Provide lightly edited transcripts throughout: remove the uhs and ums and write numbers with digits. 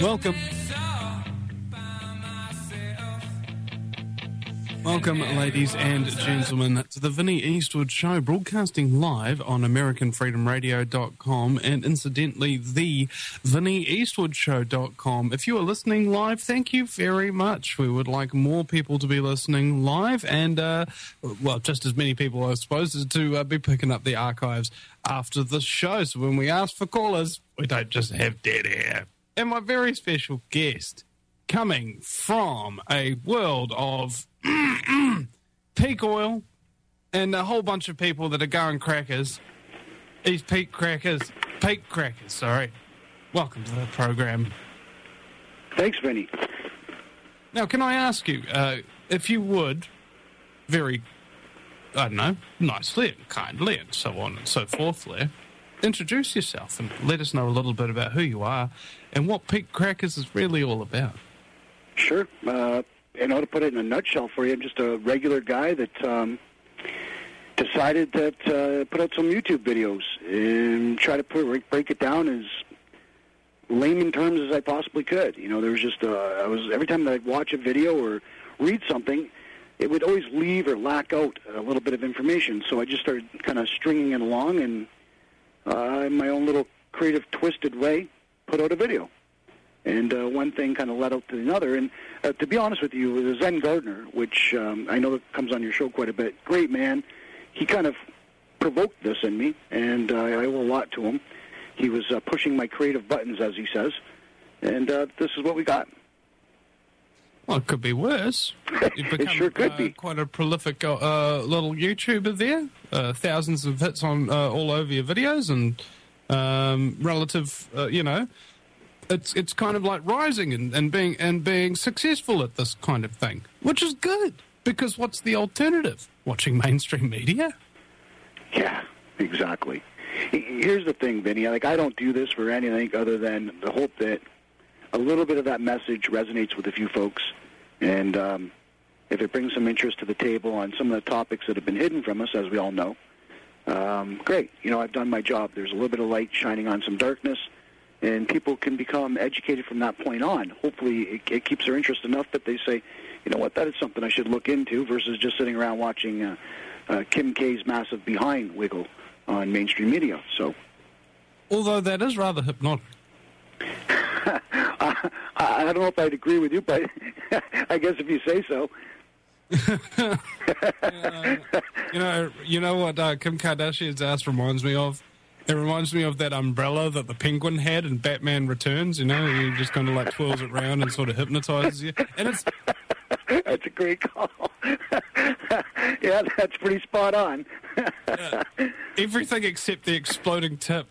Welcome. Welcome, ladies and gentlemen, to the Vinnie Eastwood Show, broadcasting live on AmericanFreedomRadio.com and, incidentally, the VinnieEastwoodShow.com. If you are listening live, thank you very much. We would like more people to be listening live and, well, just as many people, I suppose, to be picking up the archives after the show. So when we ask for callers, we don't just have dead air. And my very special guest, coming from a world of peak oil and a whole bunch of people that are going crackers. He's peak crackers, sorry. Welcome to the program. Thanks, Vinny. Now, can I ask you, if you would, very, I don't know, nicely and kindly and so on and so forth, introduce yourself and let us know a little bit about who you are and what Peak Crackers is really all about. Sure. To put it in a nutshell for you, I'm just a regular guy that decided that put out some YouTube videos and try to break it down as layman terms as I possibly could. You know, there was just every time that I'd watch a video or read something, it would always leave or lack out a little bit of information. So I just started kind of stringing it along and in my own little creative, twisted way, put out a video. And one thing kind of led up to another. And to be honest with you, the Zen Gardener, which I know comes on your show quite a bit, great man. He kind of provoked this in me, and I owe a lot to him. He was pushing my creative buttons, as he says. And this is what we got. Well, it could be worse. You've become, it sure could be. Quite a prolific little YouTuber there. Thousands of hits on all over your videos and relative, It's kind of like rising and being successful at this kind of thing, which is good, because what's the alternative? Watching mainstream media? Yeah, exactly. Here's the thing, Vinny. Like, I don't do this for anything other than the hope that a little bit of that message resonates with a few folks, and if it brings some interest to the table on some of the topics that have been hidden from us, as we all know, great. You know, I've done my job. There's a little bit of light shining on some darkness, and people can become educated from that point on. Hopefully it keeps their interest enough that they say, you know what, that is something I should look into, versus just sitting around watching Kim K's massive behind wiggle on mainstream media. So, although that is rather hypnotic. I don't know if I'd agree with you, but I guess if you say so. You know what Kim Kardashian's ass reminds me of? It reminds me of that umbrella that the Penguin had in Batman Returns, you know, he just kind of like twirls it around and sort of hypnotizes you. And it's... That's a great call. Yeah, that's pretty spot on. Yeah. Everything except the exploding tip.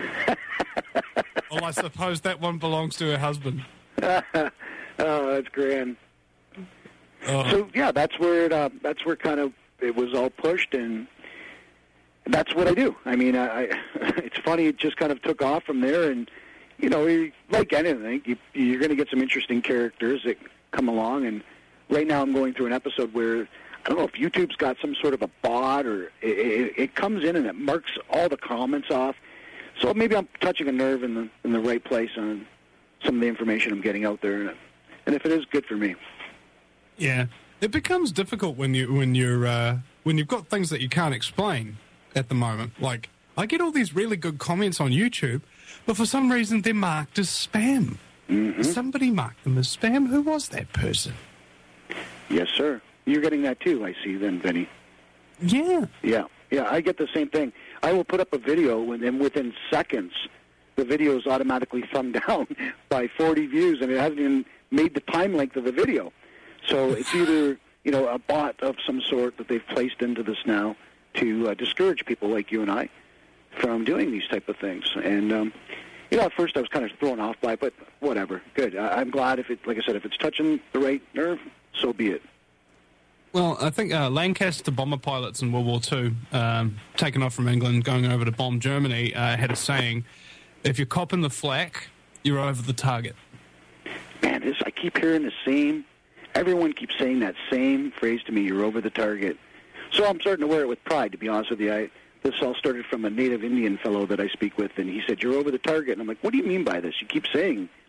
Well, I suppose that one belongs to her husband. Oh, that's grand. Oh. So, yeah, that's where kind of it was all pushed, and that's what I do. I mean, it's funny, it just kind of took off from there, and, you know, like anything, you're going to get some interesting characters that come along, and right now I'm going through an episode where, I don't know if YouTube's got some sort of a bot, or it comes in and it marks all the comments off, so maybe I'm touching a nerve in the right place on some of the information I'm getting out there, and if it is, good for me. Yeah, it becomes difficult when you've got things that you can't explain at the moment. Like, I get all these really good comments on YouTube, but for some reason they're marked as spam. Mm-hmm. Somebody marked them as spam. Who was that person? Yes, sir. You're getting that too, I see then, Vinny. Yeah. Yeah, I get the same thing. I will put up a video, and within seconds, the video is automatically thumbed down by 40 views, and it hasn't even made the time length of the video. So it's either, you know, a bot of some sort that they've placed into this now to discourage people like you and I from doing these type of things. And, you know, at first I was kind of thrown off by it, but whatever. Good. I'm glad if it, like I said, if it's touching the right nerve, so be it. Well, I think Lancaster bomber pilots in World War II, taken off from England, going over to bomb Germany, had a saying, if you're copping the flak, you're over the target. Man, I keep hearing the same. Everyone keeps saying that same phrase to me, you're over the target. So I'm starting to wear it with pride, to be honest with you. This all started from a native Indian fellow that I speak with, and he said, you're over the target. And I'm like, what do you mean by this? You keep saying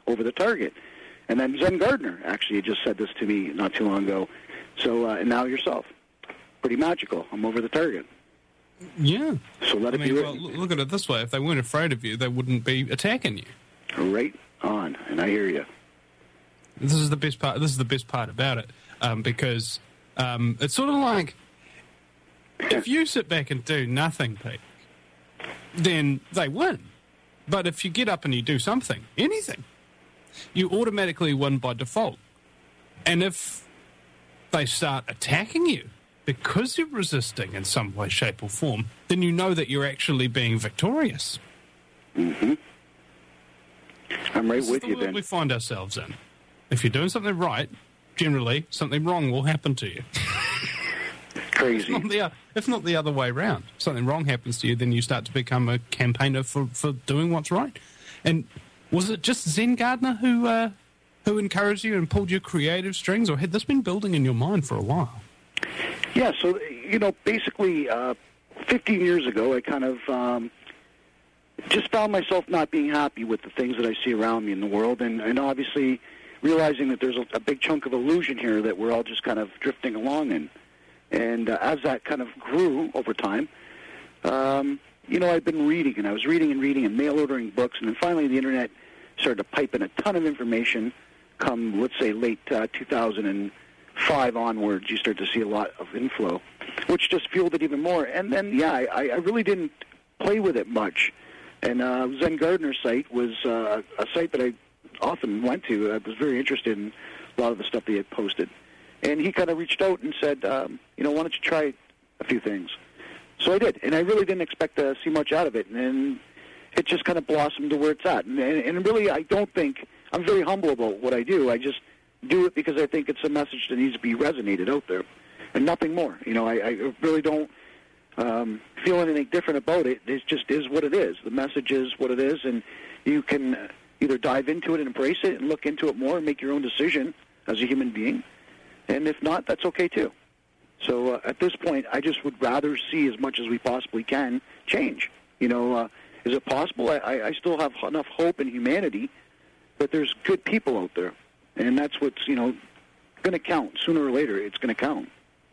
over the target. And then Zen Gardner actually just said this to me not too long ago. So, and now yourself. Pretty magical. I'm over the target. Yeah. So let it be well, written. look at it this way. If they weren't afraid of you, they wouldn't be attacking you. Right on. And I hear you. This is the best part. This is the best part about it, because it's sort of like if you sit back and do nothing, Pete, then they win. But if you get up and you do something, anything, you automatically win by default. And if they start attacking you because you're resisting in some way, shape, or form, then you know that you're actually being victorious. Mm-hmm. I'm right This with is you, the world Ben. we find ourselves in. If you're doing something right, generally something wrong will happen to you. Crazy. If not the other way around. Something wrong happens to you, then you start to become a campaigner for doing what's right. And was it just Zen Gardner who encouraged you and pulled your creative strings, or had this been building in your mind for a while? Yeah, so, basically 15 years ago, I kind of just found myself not being happy with the things that I see around me in the world, and obviously realizing that there's a big chunk of illusion here that we're all just kind of drifting along in. And as that kind of grew over time, I've been reading, and I was reading and mail ordering books, and then finally the Internet started to pipe in a ton of information come, let's say, late 2005 onwards. You start to see a lot of inflow, which just fueled it even more. And then, I really didn't play with it much. And Zen Gardner's site was a site that I often went to. I was very interested in a lot of the stuff that he had posted. And he kind of reached out and said, why don't you try a few things? So I did, and I really didn't expect to see much out of it. And it just kind of blossomed to where it's at. And really, I don't think, I'm very humble about what I do. I just do it because I think it's a message that needs to be resonated out there, and nothing more. I really don't feel anything different about it. It just is what it is. The message is what it is, and you can either dive into it and embrace it and look into it more and make your own decision as a human being. And if not, that's okay too. So at this point, I just would rather see as much as we possibly can change. Is it possible? I still have enough hope in humanity that there's good people out there. And that's what's, going to count. Sooner or later, it's going to count.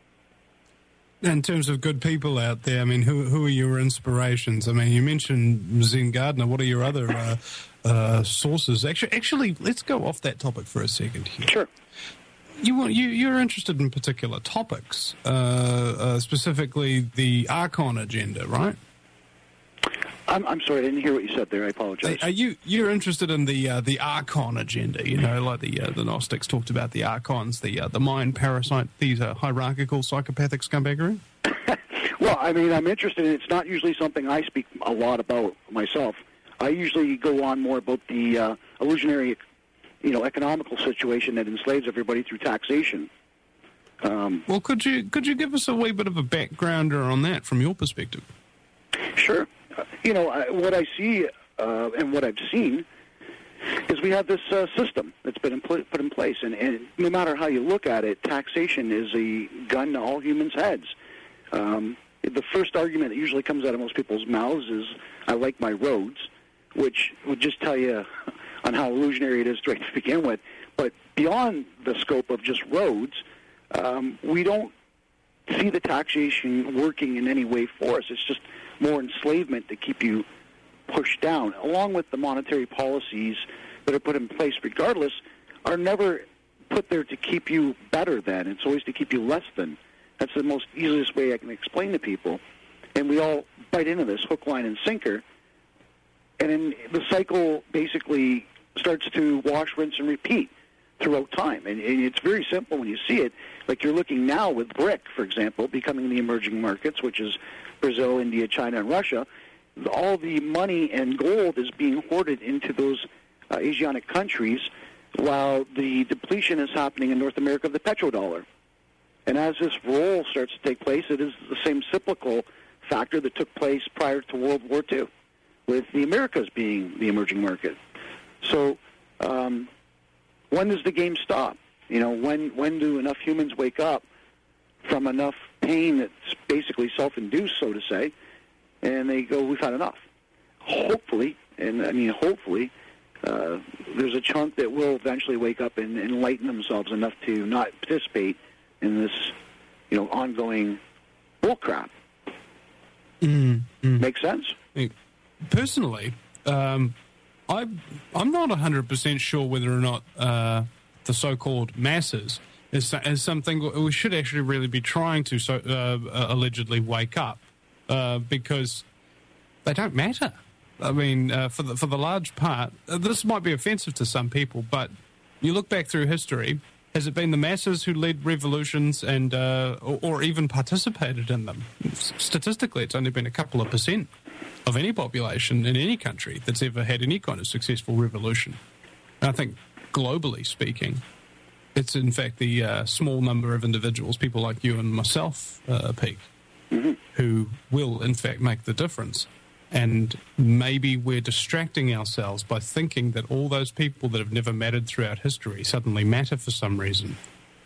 In terms of good people out there, I mean, who are your inspirations? I mean, you mentioned Zen Gardner. What are your other sources? Actually, let's go off that topic for a second here. Sure. You're interested in particular topics, specifically the Archon agenda, right? I'm sorry, I didn't hear what you said there. I apologize. You're interested in the Archon agenda? Like the Gnostics talked about the Archons, the mind parasite, these hierarchical psychopathic scumbaggery. Well, I mean, I'm interested in it. It's not usually something I speak a lot about myself. I usually go on more about the illusionary, economical situation that enslaves everybody through taxation. Well, could you give us a wee bit of a backgrounder on that from your perspective? Sure. What I see and what I've seen is we have this system that's been put in place, and no matter how you look at it, taxation is a gun to all humans' heads. The first argument that usually comes out of most people's mouths is, I like my roads, which would just tell you on how illusionary it is right to begin with. But beyond the scope of just roads, we don't see the taxation working in any way for us. It's just more enslavement to keep you pushed down, along with the monetary policies that are put in place regardless, are never put there to keep you better than. It's always to keep you less than. That's the most easiest way I can explain to people. And we all bite into this hook, line, and sinker. And then the cycle basically starts to wash, rinse, and repeat throughout time. And it's very simple when you see it. Like you're looking now with BRIC, for example, becoming the emerging markets, which is Brazil, India, China, and Russia. All the money and gold is being hoarded into those Asiatic countries, while the depletion is happening in North America of the petrodollar. And as this roll starts to take place, it is the same cyclical factor that took place prior to World War II, with the Americas being the emerging market. So when does the game stop? When do enough humans wake up from enough pain that's basically self-induced, so to say, and they go, we've had enough? Hopefully, and I mean hopefully, there's a chunk that will eventually wake up and enlighten themselves enough to not participate in this, ongoing bullcrap. Make sense? Personally, I'm not 100% sure whether or not the so-called masses is something we should actually really be trying to allegedly wake up, because they don't matter. I mean, for the large part, this might be offensive to some people, but you look back through history, has it been the masses who led revolutions and or even participated in them? Statistically, it's only been a couple of % of any population in any country that's ever had any kind of successful revolution. And I think, globally speaking, it's in fact the small number of individuals, people like you and myself, Pete, who will in fact make the difference. And maybe we're distracting ourselves by thinking that all those people that have never mattered throughout history suddenly matter for some reason.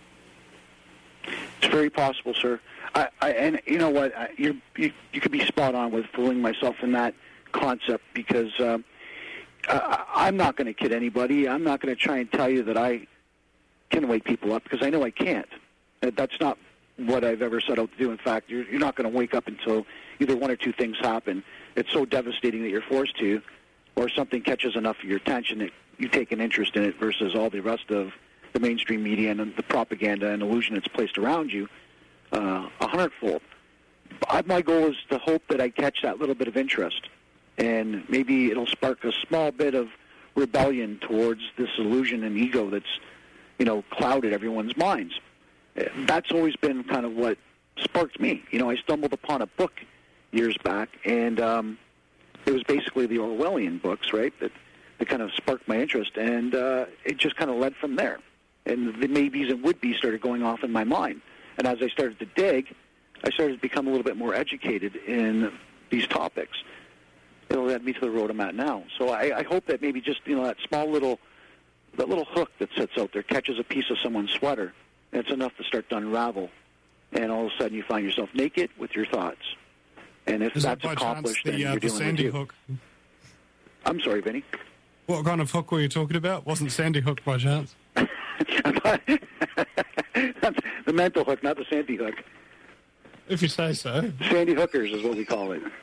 It's very possible, sir. And you know what? You could be spot on with fooling myself in that concept, because I'm not going to kid anybody. I'm not going to try and tell you that I can wake people up, because I know I can't. That's not what I've ever set out to do. In fact, you're not going to wake up until either one or two things happen. It's so devastating that you're forced to, or something catches enough of your attention that you take an interest in it versus all the rest of the mainstream media and the propaganda and illusion that's placed around you, 100-fold. My goal is to hope that I catch that little bit of interest, and maybe it'll spark a small bit of rebellion towards this illusion and ego that's, clouded everyone's minds. That's always been kind of what sparked me. I stumbled upon a book years back, and it was basically the Orwellian books, right, that kind of sparked my interest, and it just kind of led from there. And the maybes and would-bes started going off in my mind. And as I started to dig, I started to become a little bit more educated in these topics. It'll lead me to the road I'm at now. So I hope that maybe just, that small little hook that sits out there catches a piece of someone's sweater, and it's enough to start to unravel. And all of a sudden you find yourself naked with your thoughts. And if that's accomplished, then you're dealing Sandy with you. Hook. I'm sorry, Vinny. What kind of hook were you talking about? Wasn't Sandy Hook by chance? That's the mental hook, not the Sandy Hook. If you say so. Sandy Hookers is what we call it.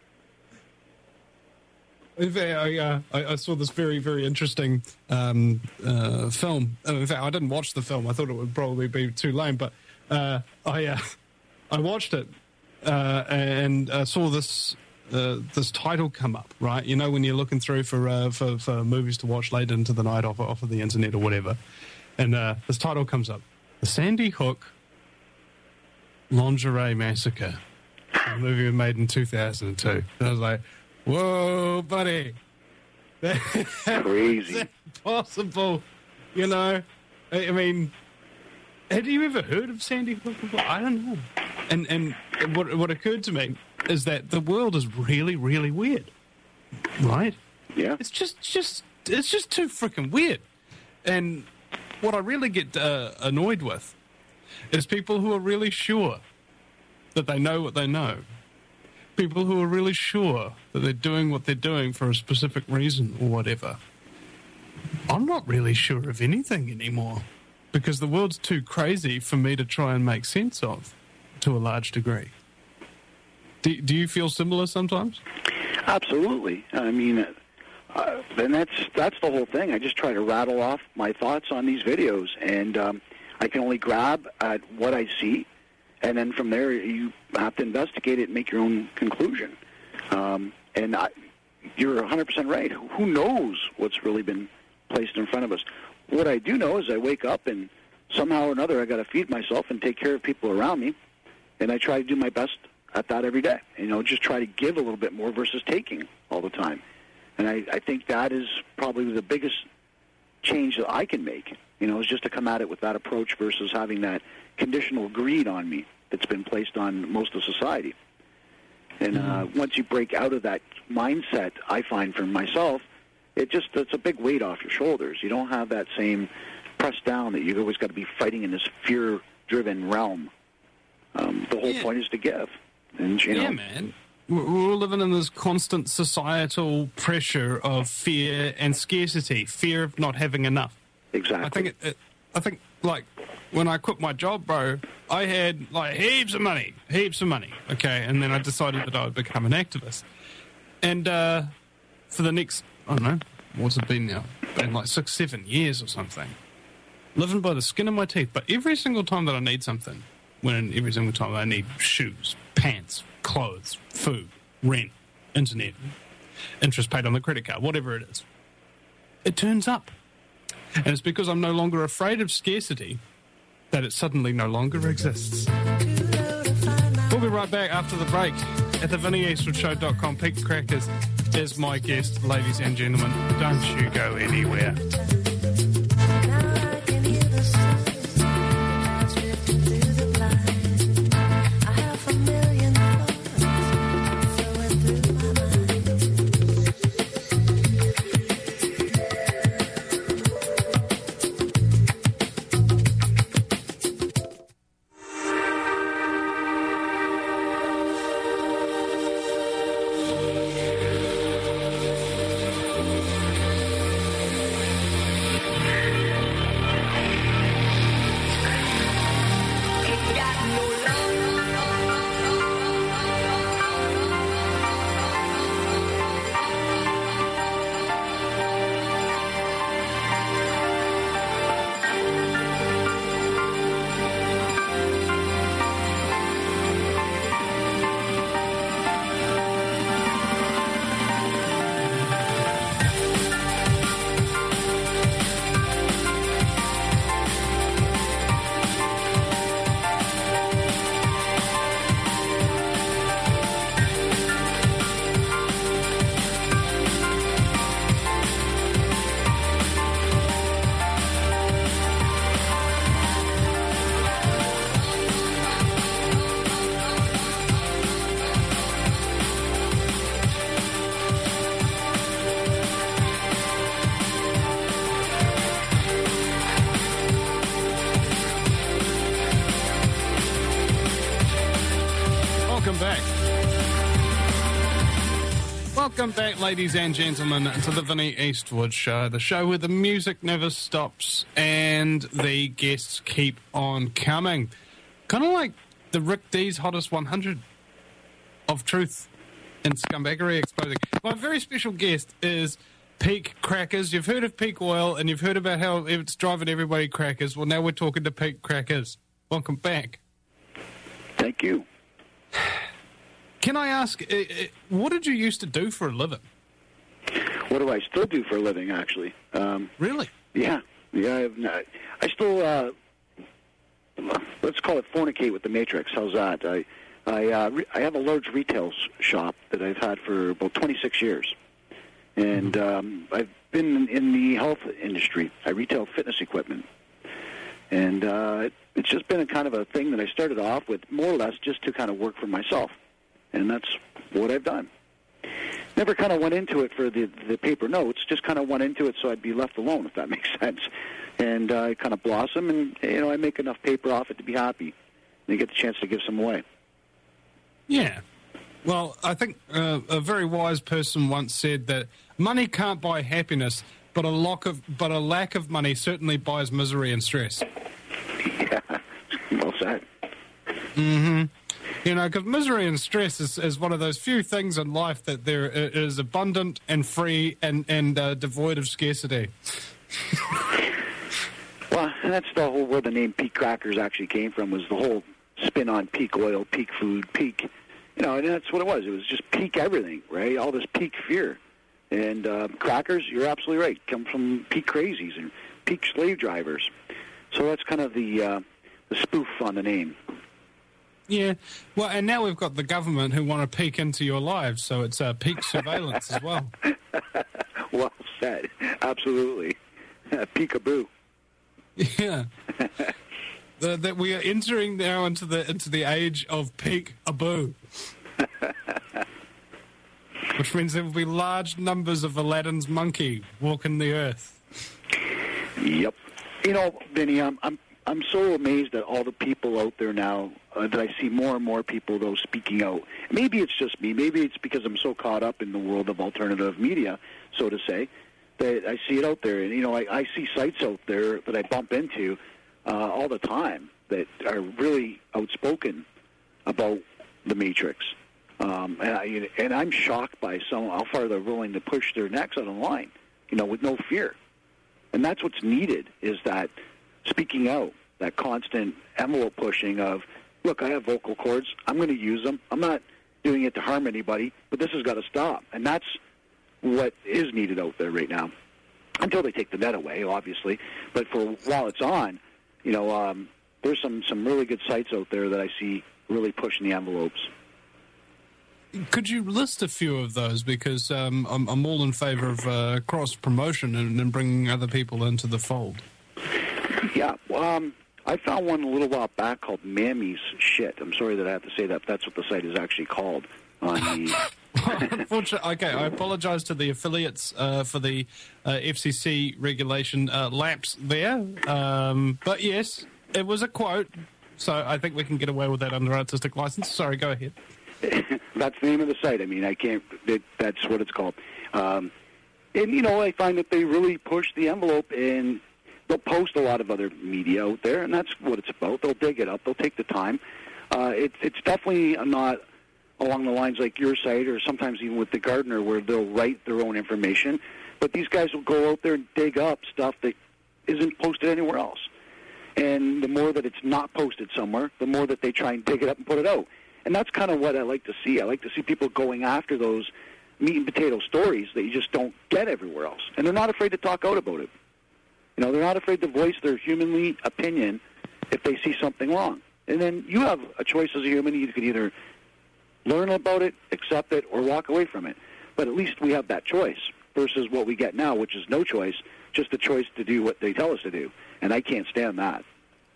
I saw this very, very interesting film. In fact, I didn't watch the film. I thought it would probably be too lame, but I watched it and saw this title come up. Right, when you're looking through for movies to watch late into the night off of the internet or whatever, and this title comes up: The Sandy Hook Lingerie Massacre. A movie made in 2002. And I was like, whoa, buddy. Crazy. That's possible. I mean, had you ever heard of Sandy Hook before? I don't know. And what occurred to me is that the world is really, really weird. Right? Yeah. It's just too freaking weird. And what I really get annoyed with is people who are really sure that they know what they know. People who are really sure that they're doing what they're doing for a specific reason or whatever. I'm not really sure of anything anymore, because the world's too crazy for me to try and make sense of to a large degree. Do you feel similar sometimes? Absolutely. I mean, and that's the whole thing. I just try to rattle off my thoughts on these videos, and I can only grab at what I see, and then from there you have to investigate it and make your own conclusion. And you're 100% right. Who knows what's really been placed in front of us? What I do know is I wake up and somehow or another I got to feed myself and take care of people around me, and I try to do my best at that every day. Just try to give a little bit more versus taking all the time. And I think that is probably the biggest change that I can make, is just to come at it with that approach versus having that conditional greed on me that's been placed on most of society. And once you break out of that mindset, I find for myself, it's a big weight off your shoulders. You don't have that same press down that you've always got to be fighting in this fear-driven realm. The whole point is to give. And, yeah, man. we're all living in this constant societal pressure of fear and scarcity, fear of not having enough. Exactly. I think, like, when I quit my job, bro, I had, like, heaps of money, okay? And then I decided that I would become an activist. And for the next, I don't know, what's it been now? Been like 6-7 years or something. Living by the skin of my teeth. But every single time that I need something, every single time I need shoes, pants, clothes, food, rent, internet, interest paid on the credit card, whatever it is, it turns up. And it's because I'm no longer afraid of scarcity that it suddenly no longer exists. We'll be right back after the break at the VinnyEastwoodshow.com. Pete Crackers is my guest, ladies and gentlemen. Don't you go anywhere. Welcome back, ladies and gentlemen, to the Vinny Eastwood Show, the show where the music never stops and the guests keep on coming. Kind of like the Rick D's Hottest 100 of truth and scumbaggery exposing. My very special guest is Peak Crackers. You've heard of Peak Oil and you've heard about how it's driving everybody crackers. Well, now we're talking to Peak Crackers. Welcome back. Thank you. Can I ask, what did you used to do for a living? What do I still do for a living, actually? Really? Yeah. I still, let's call it fornicate with the Matrix. How's that? I have a large retail shop that I've had for about 26 years. And I've been in the health industry. I retail fitness equipment. And it's just been a kind of a thing that I started off with more or less just to kind of work for myself. And that's what I've done. Never kind of went into it for the paper notes, just kind of went into it so I'd be left alone, if that makes sense. And I kind of blossom, and, I make enough paper off it to be happy. And I get the chance to give some away. Yeah. Well, I think a very wise person once said that money can't buy happiness, but a lack of money certainly buys misery and stress. Yeah, well said. Mm-hmm. Because misery and stress is one of those few things in life that there is abundant and free and devoid of scarcity. Well, and that's the whole where the name Peak Crackers actually came from, was the whole spin on peak oil, peak food, peak, and that's what it was. It was just peak everything, right? All this peak fear. And crackers, you're absolutely right, come from peak crazies and peak slave drivers. So that's kind of the spoof on the name. Yeah, well, and now we've got the government who want to peek into your lives, so it's peak surveillance as well. Well said. Absolutely. Peekaboo. Yeah. That we are entering now into the age of peek-aboo. Which means there will be large numbers of Aladdin's monkey walking the earth. Yep. Vinny, I'm I'm so amazed at all the people out there now that I see more and more people, though, speaking out. Maybe it's just me. Maybe it's because I'm so caught up in the world of alternative media, so to say, that I see it out there. And, you know, I see sites out there that I bump into all the time that are really outspoken about the Matrix. And I'm shocked by how far they're willing to push their necks out of line, you know, with no fear. And that's what's needed, is that speaking out, that constant envelope pushing of, look, I have vocal cords, I'm going to use them. I'm not doing it to harm anybody, but this has got to stop. And that's what is needed out there right now, until they take the net away, obviously. But for while it's on, you know, there's some really good sites out there that I see really pushing the envelopes. Could you list a few of those? Because I'm all in favor of cross-promotion and bringing other people into the fold. Yeah, I found one a little while back called Mammy's Shit. I'm sorry that I have to say that, but that's what the site is actually called. On the Unfortunately, okay, I apologize to the affiliates for the FCC regulation lapse there. But yes, it was a quote, so I think we can get away with that under artistic license. Sorry, go ahead. That's the name of the site. I mean, I can't. That's what it's called. And you know, I find that they really push the envelope, and they'll post a lot of other media out there, and that's what it's about. They'll dig it up. They'll take the time. It's definitely not along the lines like your site, or sometimes even with the Gardener, where they'll write their own information. But these guys will go out there and dig up stuff that isn't posted anywhere else. And the more that it's not posted somewhere, the more that they try and dig it up and put it out. And that's kind of what I like to see. I like to see people going after those meat and potato stories that you just don't get everywhere else. And they're not afraid to talk out about it. You know, they're not afraid to voice their humanly opinion if they see something wrong. And then you have a choice as a human. You can either learn about it, accept it, or walk away from it. But at least we have that choice versus what we get now, which is no choice, just a choice to do what they tell us to do. And I can't stand that.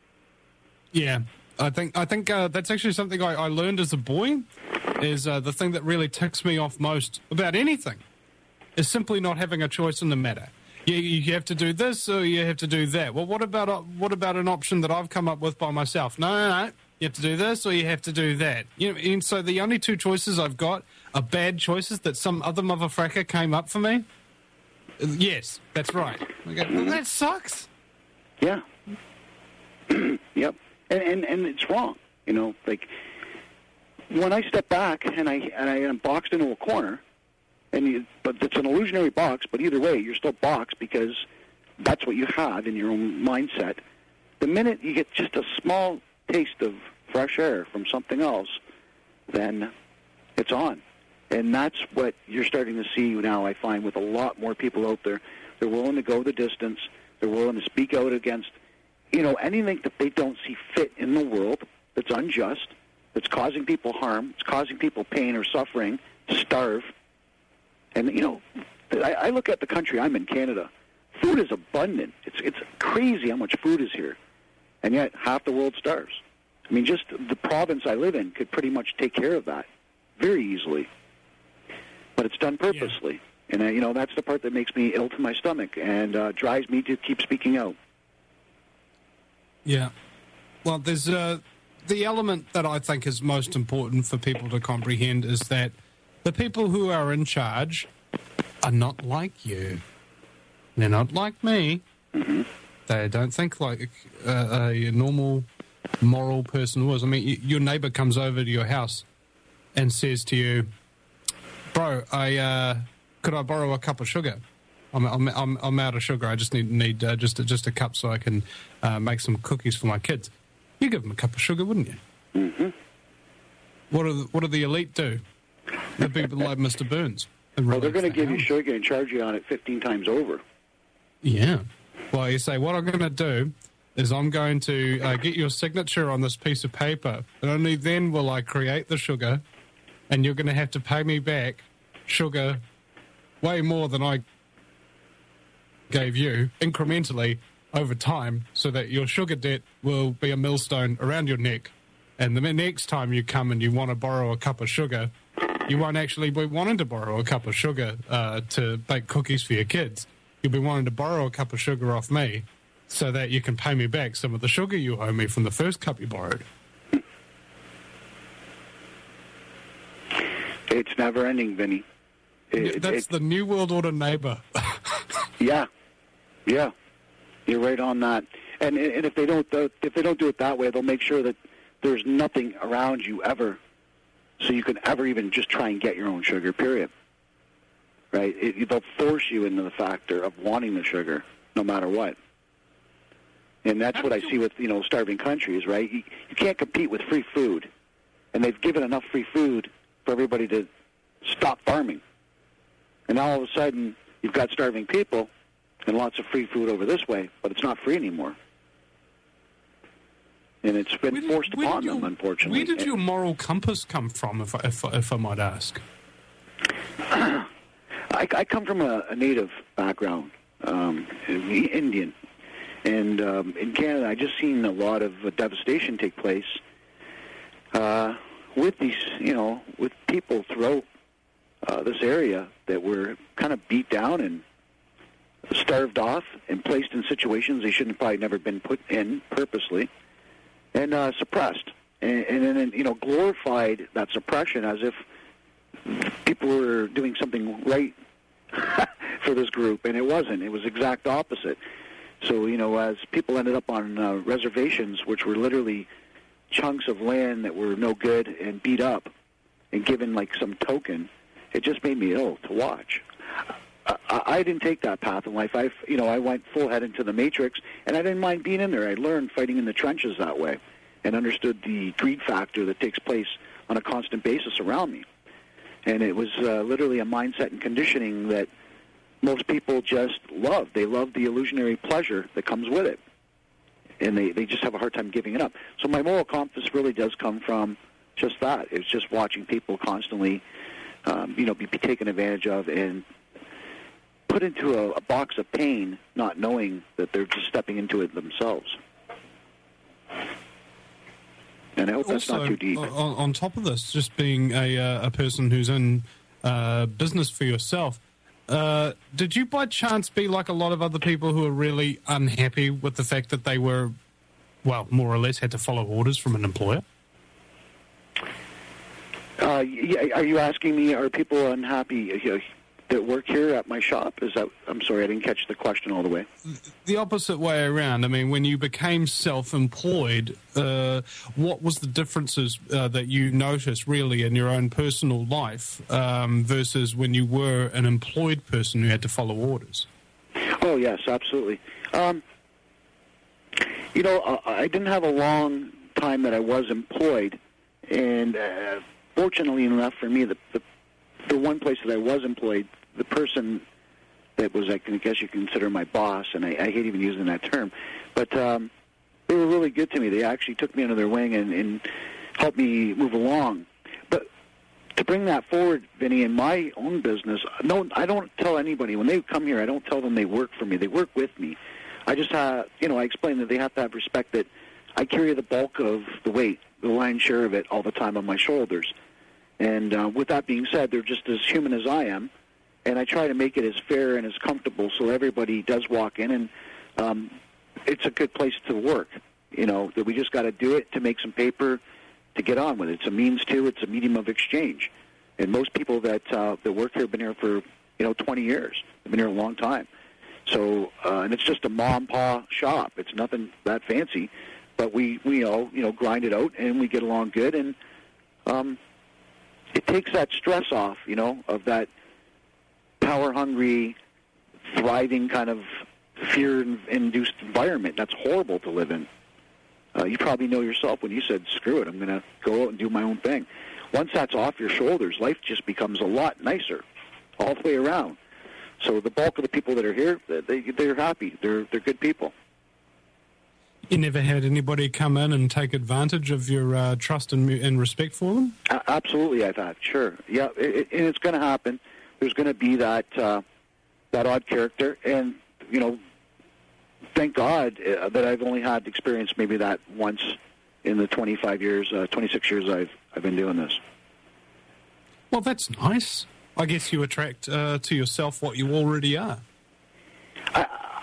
Yeah. I think that's actually something I learned as a boy, is the thing that really ticks me off most about anything is simply not having a choice in the matter. You have to do this or you have to do that. Well, what about an option that I've come up with by myself? No. You have to do this or you have to do that. You know, and so the only two choices I've got are bad choices that some other motherfucker came up for me. Yes, that's right. I go, well, that sucks. Yeah. Yep. And it's wrong, you know. Like when I step back and I am boxed into a corner, but it's an illusionary box. But either way, you're still boxed because that's what you have in your own mindset. The minute you get just a small taste of fresh air from something else, then it's on. And that's what you're starting to see now, I find, with a lot more people out there. They're willing to go the distance. They're willing to speak out against, you know, anything that they don't see fit in the world that's unjust, that's causing people harm, it's causing people pain or suffering, to starve. And, you know, I look at the country I'm in, Canada. Food is abundant. It's crazy how much food is here. And yet half the world starves. I mean, just the province I live in could pretty much take care of that very easily. But it's done purposely. Yeah. And, you know, that's the part that makes me ill to my stomach and drives me to keep speaking out. Yeah. Well, there's the element that I think is most important for people to comprehend is that the people who are in charge are not like you. They're not like me. Mm-hmm. They don't think like a normal, moral person was. I mean, your neighbor comes over to your house and says to you, "Bro, could I borrow a cup of sugar? I'm out of sugar. I just need just a cup so I can make some cookies for my kids." You give them a cup of sugar, wouldn't you? Mm-hmm. What do the elite do? The people like Mr. Burns. Well, they're going to give you sugar and charge you on it 15 times over. Yeah. Well, you say, what I'm going to do is I'm going to get your signature on this piece of paper, and only then will I create the sugar, and you're going to have to pay me back sugar way more than I gave you incrementally over time, so that your sugar debt will be a millstone around your neck. And the next time you come and you want to borrow a cup of sugar, you won't actually be wanting to borrow a cup of sugar to bake cookies for your kids. You'll be wanting to borrow a cup of sugar off me so that you can pay me back some of the sugar you owe me from the first cup you borrowed. It's never ending, Vinny. That's the New World Order neighbor. Yeah. You're right on that. And if they don't do it that way, they'll make sure that there's nothing around you ever, so you can ever even just try and get your own sugar. Period. Right? They'll force you into the factor of wanting the sugar, no matter what. And that's what I see with starving countries. Right? You can't compete with free food, and they've given enough free food for everybody to stop farming. And now all of a sudden, you've got starving people and lots of free food over this way, but it's not free anymore. And it's been forced upon them, unfortunately. Where did your moral compass come from, if I might ask? I come from a native background, Indian. And in Canada, I just seen a lot of devastation take place with these, with people throughout this area that were kind of beat down and starved off and placed in situations they shouldn't have probably never been put in purposely, and suppressed, and then glorified that suppression as if people were doing something right for this group, and it wasn't. It was exact opposite. So as people ended up on reservations, which were literally chunks of land that were no good and beat up and given like some token, it just made me ill to watch. I didn't take that path in life. I went full head into the matrix, and I didn't mind being in there. I learned fighting in the trenches that way and understood the greed factor that takes place on a constant basis around me. And it was literally a mindset and conditioning that most people just love. They love the illusionary pleasure that comes with it, and they just have a hard time giving it up. So my moral compass really does come from just that. It's just watching people constantly be taken advantage of and put into a box of pain, not knowing that they're just stepping into it themselves. And I hope that's not too deep. On top of this, just being a person who's in business for yourself, did you by chance be like a lot of other people who are really unhappy with the fact that they were, well, more or less had to follow orders from an employer? Are you asking me, are people unhappy that work here at my shop? I'm sorry, I didn't catch the question all the way. The opposite way around. I mean, when you became self-employed, what was the differences that you noticed really in your own personal life versus when you were an employed person who had to follow orders? Oh, yes, absolutely. I didn't have a long time that I was employed, and fortunately enough for me, the one place that I was employed, the person that was, I guess you consider my boss, and I hate even using that term, but they were really good to me. They actually took me under their wing and helped me move along. But to bring that forward, Vinny, in my own business, no, I don't tell anybody. When they come here, I don't tell them they work for me. They work with me. I just have, I explain that they have to have respect that I carry the bulk of the weight, the lion's share of it all the time on my shoulders. And with that being said, they're just as human as I am, and I try to make it as fair and as comfortable so everybody does walk in, and it's a good place to work. That we just got to do it to make some paper to get on with it. It's a means to, it's a medium of exchange. And most people that work here have been here for 20 years. They've been here a long time. So and it's just a mom and pa shop. It's nothing that fancy, but we all grind it out and we get along good, and it takes that stress off, of that power-hungry, thriving kind of fear-induced environment. That's horrible to live in. You probably know yourself when you said, screw it, I'm going to go out and do my own thing. Once that's off your shoulders, life just becomes a lot nicer all the way around. So the bulk of the people that are here, they're happy. They're good people. You never had anybody come in and take advantage of your trust and respect for them? Absolutely, I've had. Sure, yeah, and it's going to happen. There's going to be that odd character, and thank God that I've only had experience maybe that once in the 26 years I've been doing this. Well, that's nice. I guess you attract to yourself what you already are. I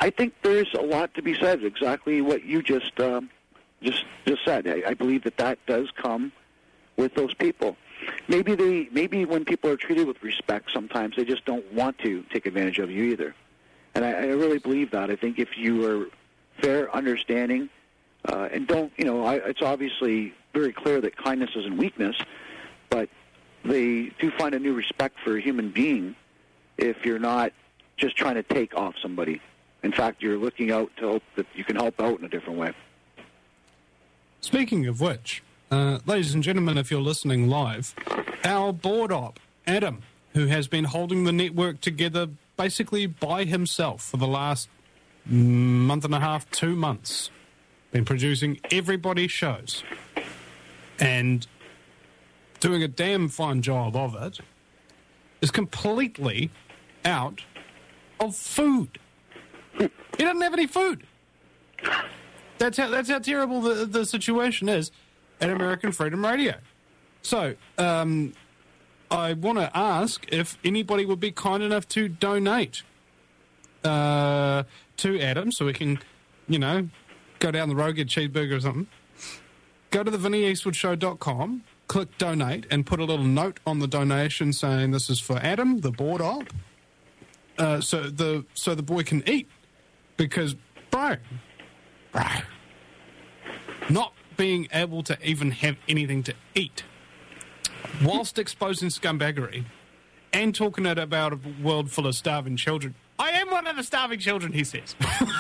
I think there's a lot to be said. Exactly what you just said. I believe that does come with those people. Maybe when people are treated with respect, sometimes they just don't want to take advantage of you either. And I really believe that. I think if you are fair, understanding, and don't, it's obviously very clear that kindness isn't weakness, but they do find a new respect for a human being if you're not just trying to take off somebody. In fact, you're looking out to hope that you can help out in a different way. Speaking of which, ladies and gentlemen, if you're listening live, our board op, Adam, who has been holding the network together basically by himself for the last month and a half, 2 months, been producing everybody's shows and doing a damn fine job of it, is completely out of food. He doesn't have any food. That's how terrible the situation is at American Freedom Radio. So, I want to ask if anybody would be kind enough to donate to Adam so we can, go down the road, get a cheeseburger or something. Go to the VinnyEastwoodShow.com, click donate, and put a little note on the donation saying this is for Adam, the board op, so the boy can eat. Because, bro, not being able to even have anything to eat whilst exposing scumbaggery and talking about a world full of starving children. I am one of the starving children, he says.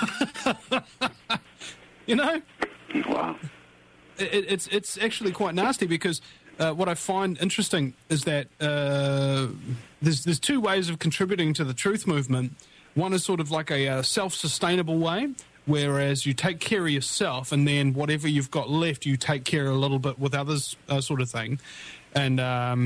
Wow. It's actually quite nasty because what I find interesting is that there's two ways of contributing to the truth movement. One is sort of like a self-sustainable way, whereas you take care of yourself and then whatever you've got left, you take care a little bit with others sort of thing. And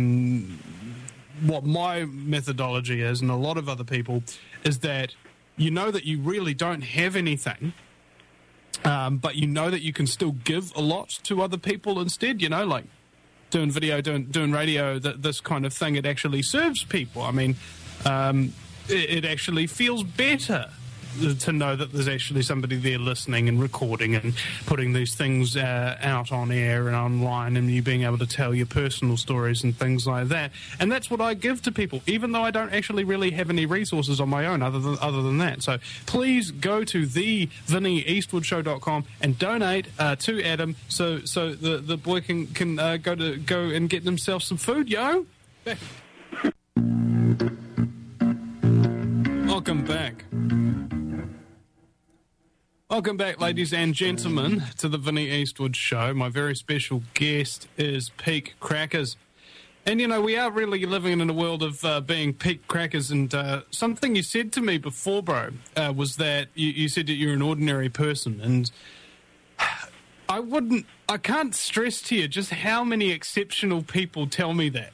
what my methodology is, and a lot of other people, is that you know that you really don't have anything, but you know that you can still give a lot to other people instead, like doing video, doing radio, this kind of thing. It actually serves people. I mean, it actually feels better to know that there's actually somebody there listening and recording and putting these things out on air and online, and you being able to tell your personal stories and things like that. And that's what I give to people, even though I don't actually really have any resources on my own other than that. So please go to the VinnyEastwoodShow.com and donate to Adam so the boy can go and get himself some food, yo. Back. Welcome back. Welcome back, ladies and gentlemen, to the Vinny Eastwood Show. My very special guest is Peak Crackers. And, we are really living in a world of being peak crackers. And something you said to me before, bro, was that you said that you're an ordinary person. And I can't stress to you just how many exceptional people tell me that.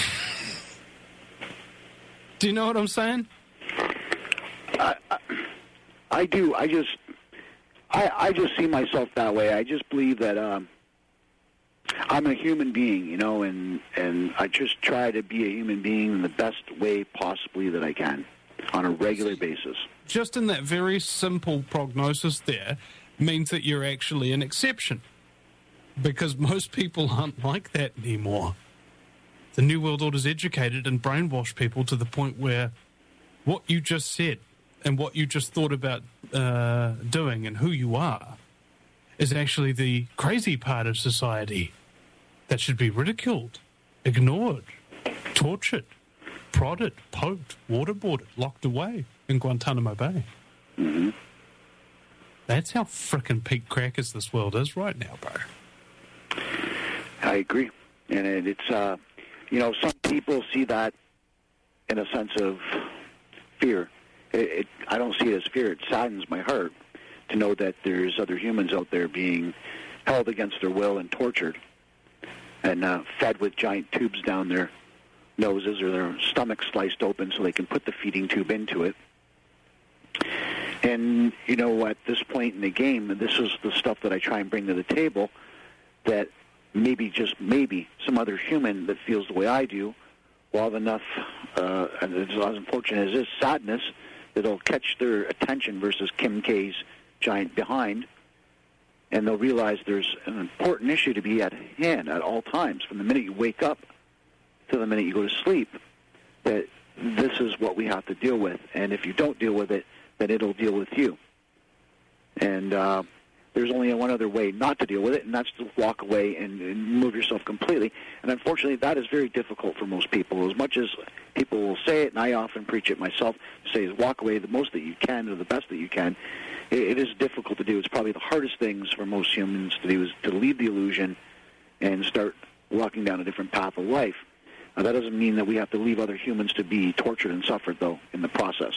Do you know what I'm saying? I do. I just see myself that way. I just believe that I'm a human being, and I just try to be a human being in the best way possibly that I can on a regular basis. Just in that very simple prognosis there means that you're actually an exception, because most people aren't like that anymore. The New World Order's educated and brainwashed people to the point where what you just said and what you just thought about doing and who you are is actually the crazy part of society that should be ridiculed, ignored, tortured, prodded, poked, waterboarded, locked away in Guantanamo Bay. Mm-hmm. That's how frickin' peak crackers this world is right now, bro. I agree. And it's, some people see that in a sense of fear. I don't see it as fear. It saddens my heart to know that there's other humans out there being held against their will and tortured and fed with giant tubes down their noses or their stomachs sliced open so they can put the feeding tube into it. And, at this point in the game, this is the stuff that I try and bring to the table, that maybe, just maybe, some other human that feels the way I do, wild enough, and as unfortunate as this, sadness, that'll catch their attention versus Kim K's giant behind, and they'll realize there's an important issue to be at hand at all times, from the minute you wake up to the minute you go to sleep, that this is what we have to deal with. And if you don't deal with it, then it'll deal with you. And there's only one other way not to deal with it, and that's to walk away and move yourself completely. And unfortunately, that is very difficult for most people. As much as people will say it, and I often preach it myself, say is walk away the most that you can or the best that you can. It is difficult to do. It's probably the hardest things for most humans to do, is to leave the illusion and start walking down a different path of life. Now, that doesn't mean that we have to leave other humans to be tortured and suffered, though, in the process.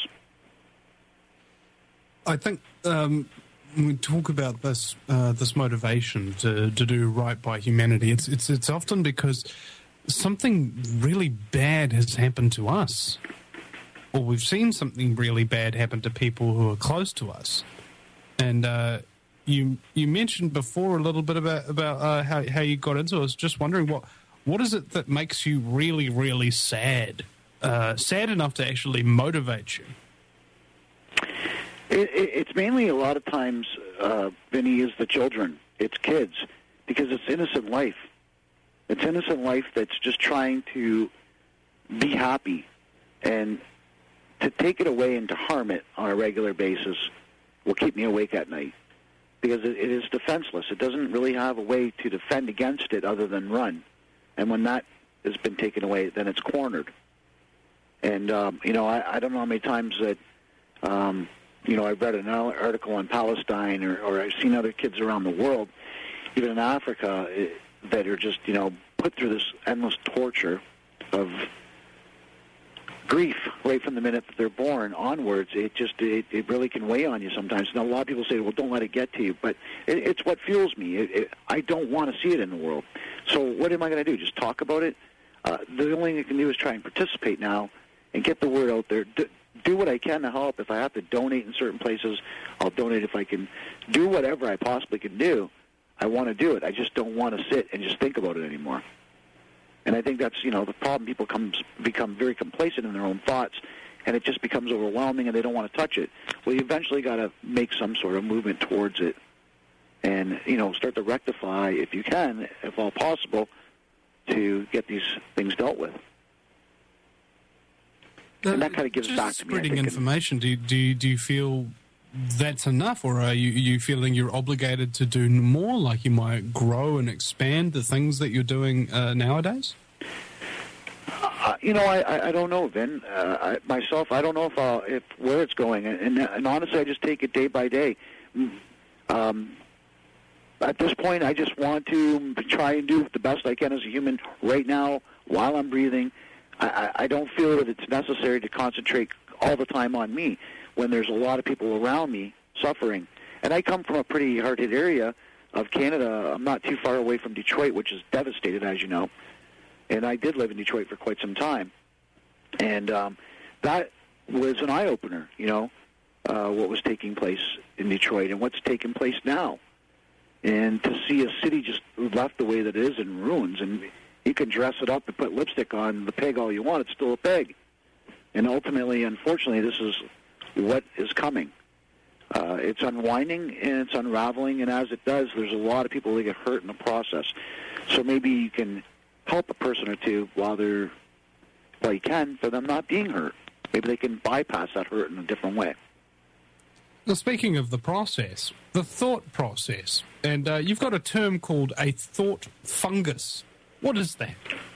I think when we talk about this motivation to do right by humanity, it's often because something really bad has happened to us, or we've seen something really bad happen to people who are close to us. And you mentioned before a little bit about how you got into it. I was just wondering what is it that makes you really, really sad? Sad enough to actually motivate you? It's mainly a lot of times, Vinny, is the children. It's kids, because it's innocent life. It's innocent life that's just trying to be happy, and to take it away and to harm it on a regular basis will keep me awake at night, because it is defenseless. It doesn't really have a way to defend against it other than run. And when that has been taken away, then it's cornered. And, I don't know how many times that, I've read an article on Palestine, or I've seen other kids around the world, even in Africa, that are just, put through this endless torture of grief right from the minute that they're born onwards. It really can weigh on you sometimes. Now, a lot of people say, well, don't let it get to you, but it's what fuels me. I don't want to see it in the world. So what am I going to do? Just talk about it? The only thing I can do is try and participate now and get the word out there. Do what I can to help. If I have to donate in certain places, I'll donate. If I can do whatever I possibly can do, I want to do it. I just don't want to sit and just think about it anymore. And I think that's, the problem. People become very complacent in their own thoughts, and it just becomes overwhelming, and they don't want to touch it. Well, you eventually got to make some sort of movement towards it, and, start to rectify, if you can, if all possible, to get these things dealt with. And that kind of gives back to me. Spreading information, do you feel that's enough, or are you feeling you're obligated to do more, like you might grow and expand the things that you're doing nowadays? I don't know, Vin. I don't know if where it's going, and honestly, I just take it day by day. At this point, I just want to try and do the best I can as a human right now while I'm breathing. I don't feel that it's necessary to concentrate all the time on me when there's a lot of people around me suffering. And I come from a pretty hard-hit area of Canada. I'm not too far away from Detroit, which is devastated, as you know. And I did live in Detroit for quite some time. And that was an eye-opener, what was taking place in Detroit and what's taking place now. And to see a city just left the way that it is in ruins, and you can dress it up and put lipstick on the pig all you want, it's still a pig. And ultimately, unfortunately, this is what is coming. It's unwinding and it's unraveling, and as it does, there's a lot of people that get hurt in the process. So maybe you can help a person or two while you can, for them not being hurt. Maybe they can bypass that hurt in a different way. Now, speaking of the process, the thought process, and you've got a term called a thought fungus. What is that?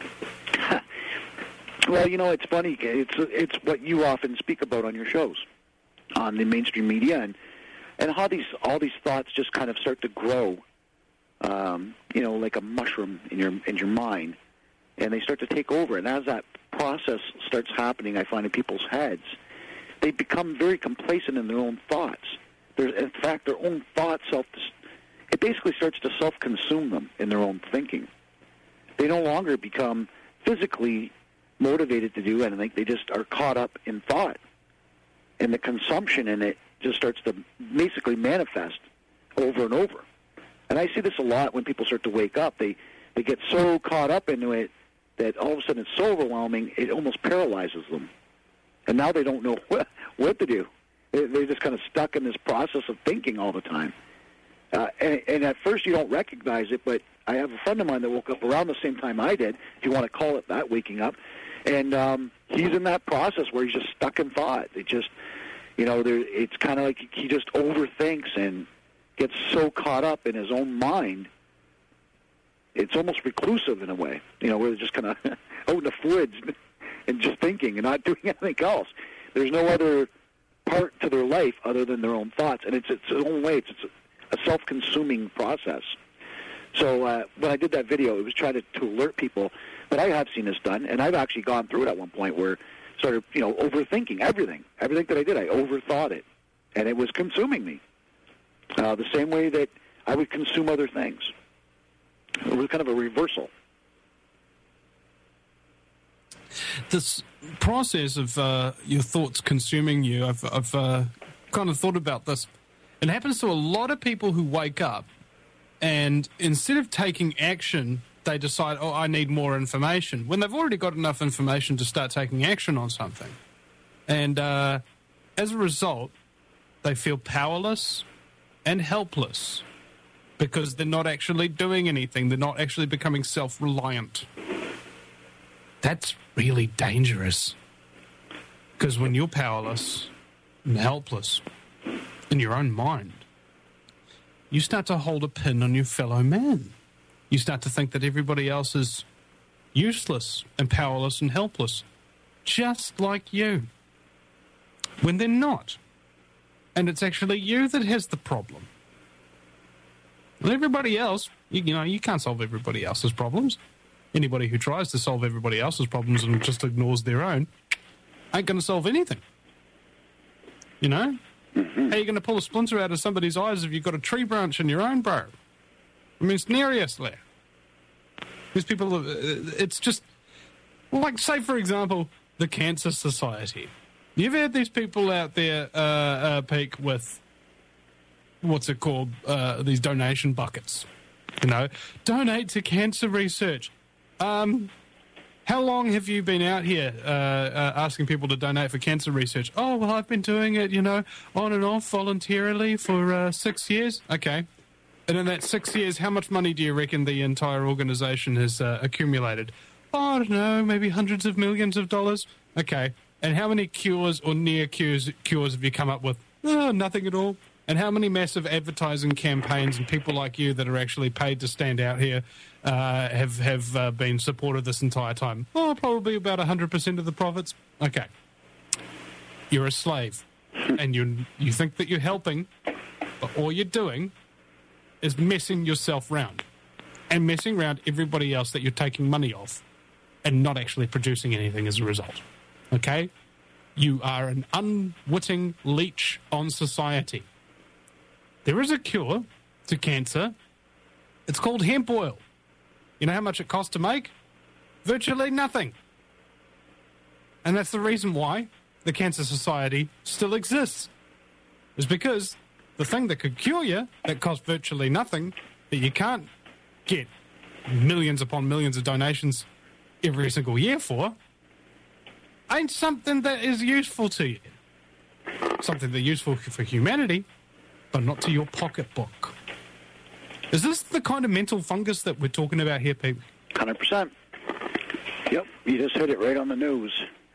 Well, it's funny. It's what you often speak about on your shows, on the mainstream media, and how all these thoughts just kind of start to grow, like a mushroom in your mind, and they start to take over. And as that process starts happening, I find in people's heads, they become very complacent in their own thoughts. In fact, their own thoughts it basically starts to self-consume them in their own thinking. They no longer become physically motivated to do anything. They just are caught up in thought. And the consumption in it just starts to basically manifest over and over. And I see this a lot when people start to wake up. They get so caught up into it that all of a sudden it's so overwhelming, it almost paralyzes them. And now they don't know what to do. They're just kind of stuck in this process of thinking all the time. And at first you don't recognize it, but I have a friend of mine that woke up around the same time I did, if you want to call it that, waking up. And he's in that process where he's just stuck in thought. It just, it's kind of like he just overthinks and gets so caught up in his own mind. It's almost reclusive in a way, where they're just kind of out in the woods and just thinking and not doing anything else. There's no other part to their life other than their own thoughts, and it's its own way. It's a self-consuming process. So when I did that video, it was trying to alert people that I have seen this done, and I've actually gone through it at one point where started, overthinking everything that I did. I overthought it, and it was consuming me. The same way that I would consume other things. It was kind of a reversal. This process of your thoughts consuming you, I've kind of thought about this. It happens to a lot of people who wake up, and instead of taking action, they decide, I need more information, when they've already got enough information to start taking action on something. And as a result, they feel powerless and helpless because they're not actually doing anything. They're not actually becoming self-reliant. That's really dangerous, because when you're powerless and helpless in your own mind, you start to hold a pin on your fellow man. You start to think that everybody else is useless and powerless and helpless, just like you, when they're not. And it's actually you that has the problem. And everybody else, you can't solve everybody else's problems. Anybody who tries to solve everybody else's problems and just ignores their own ain't going to solve anything. Mm-hmm. How are you going to pull a splinter out of somebody's eyes if you've got a tree branch in your own, bro? I mean, seriously. These people, it's just, like, say, for example, the Cancer Society. You've had these people out there, Peak, with, what's it called, these donation buckets. Donate to cancer research. How long have you been out here asking people to donate for cancer research? Oh, well, I've been doing it, on and off voluntarily for 6 years. Okay. And in that 6 years, how much money do you reckon the entire organisation has accumulated? Oh, I don't know, maybe hundreds of millions of dollars. Okay. And how many cures or near cures have you come up with? Oh, nothing at all. And how many massive advertising campaigns and people like you that are actually paid to stand out here have been supported this entire time? Oh, probably about 100% of the profits. Okay. You're a slave, and you think that you're helping, but all you're doing is messing yourself round and messing around everybody else that you're taking money off and not actually producing anything as a result. Okay? You are an unwitting leech on society. There is a cure to cancer. It's called hemp oil. You know how much it costs to make? Virtually nothing. And that's the reason why the Cancer Society still exists. Is because the thing that could cure you, that costs virtually nothing, that you can't get millions upon millions of donations every single year for, ain't something that is useful to you. Something that's useful for humanity, but not to your pocketbook. Is this the kind of mental fungus that we're talking about here, Pete? 100%. Yep, you just hit it right on the nose.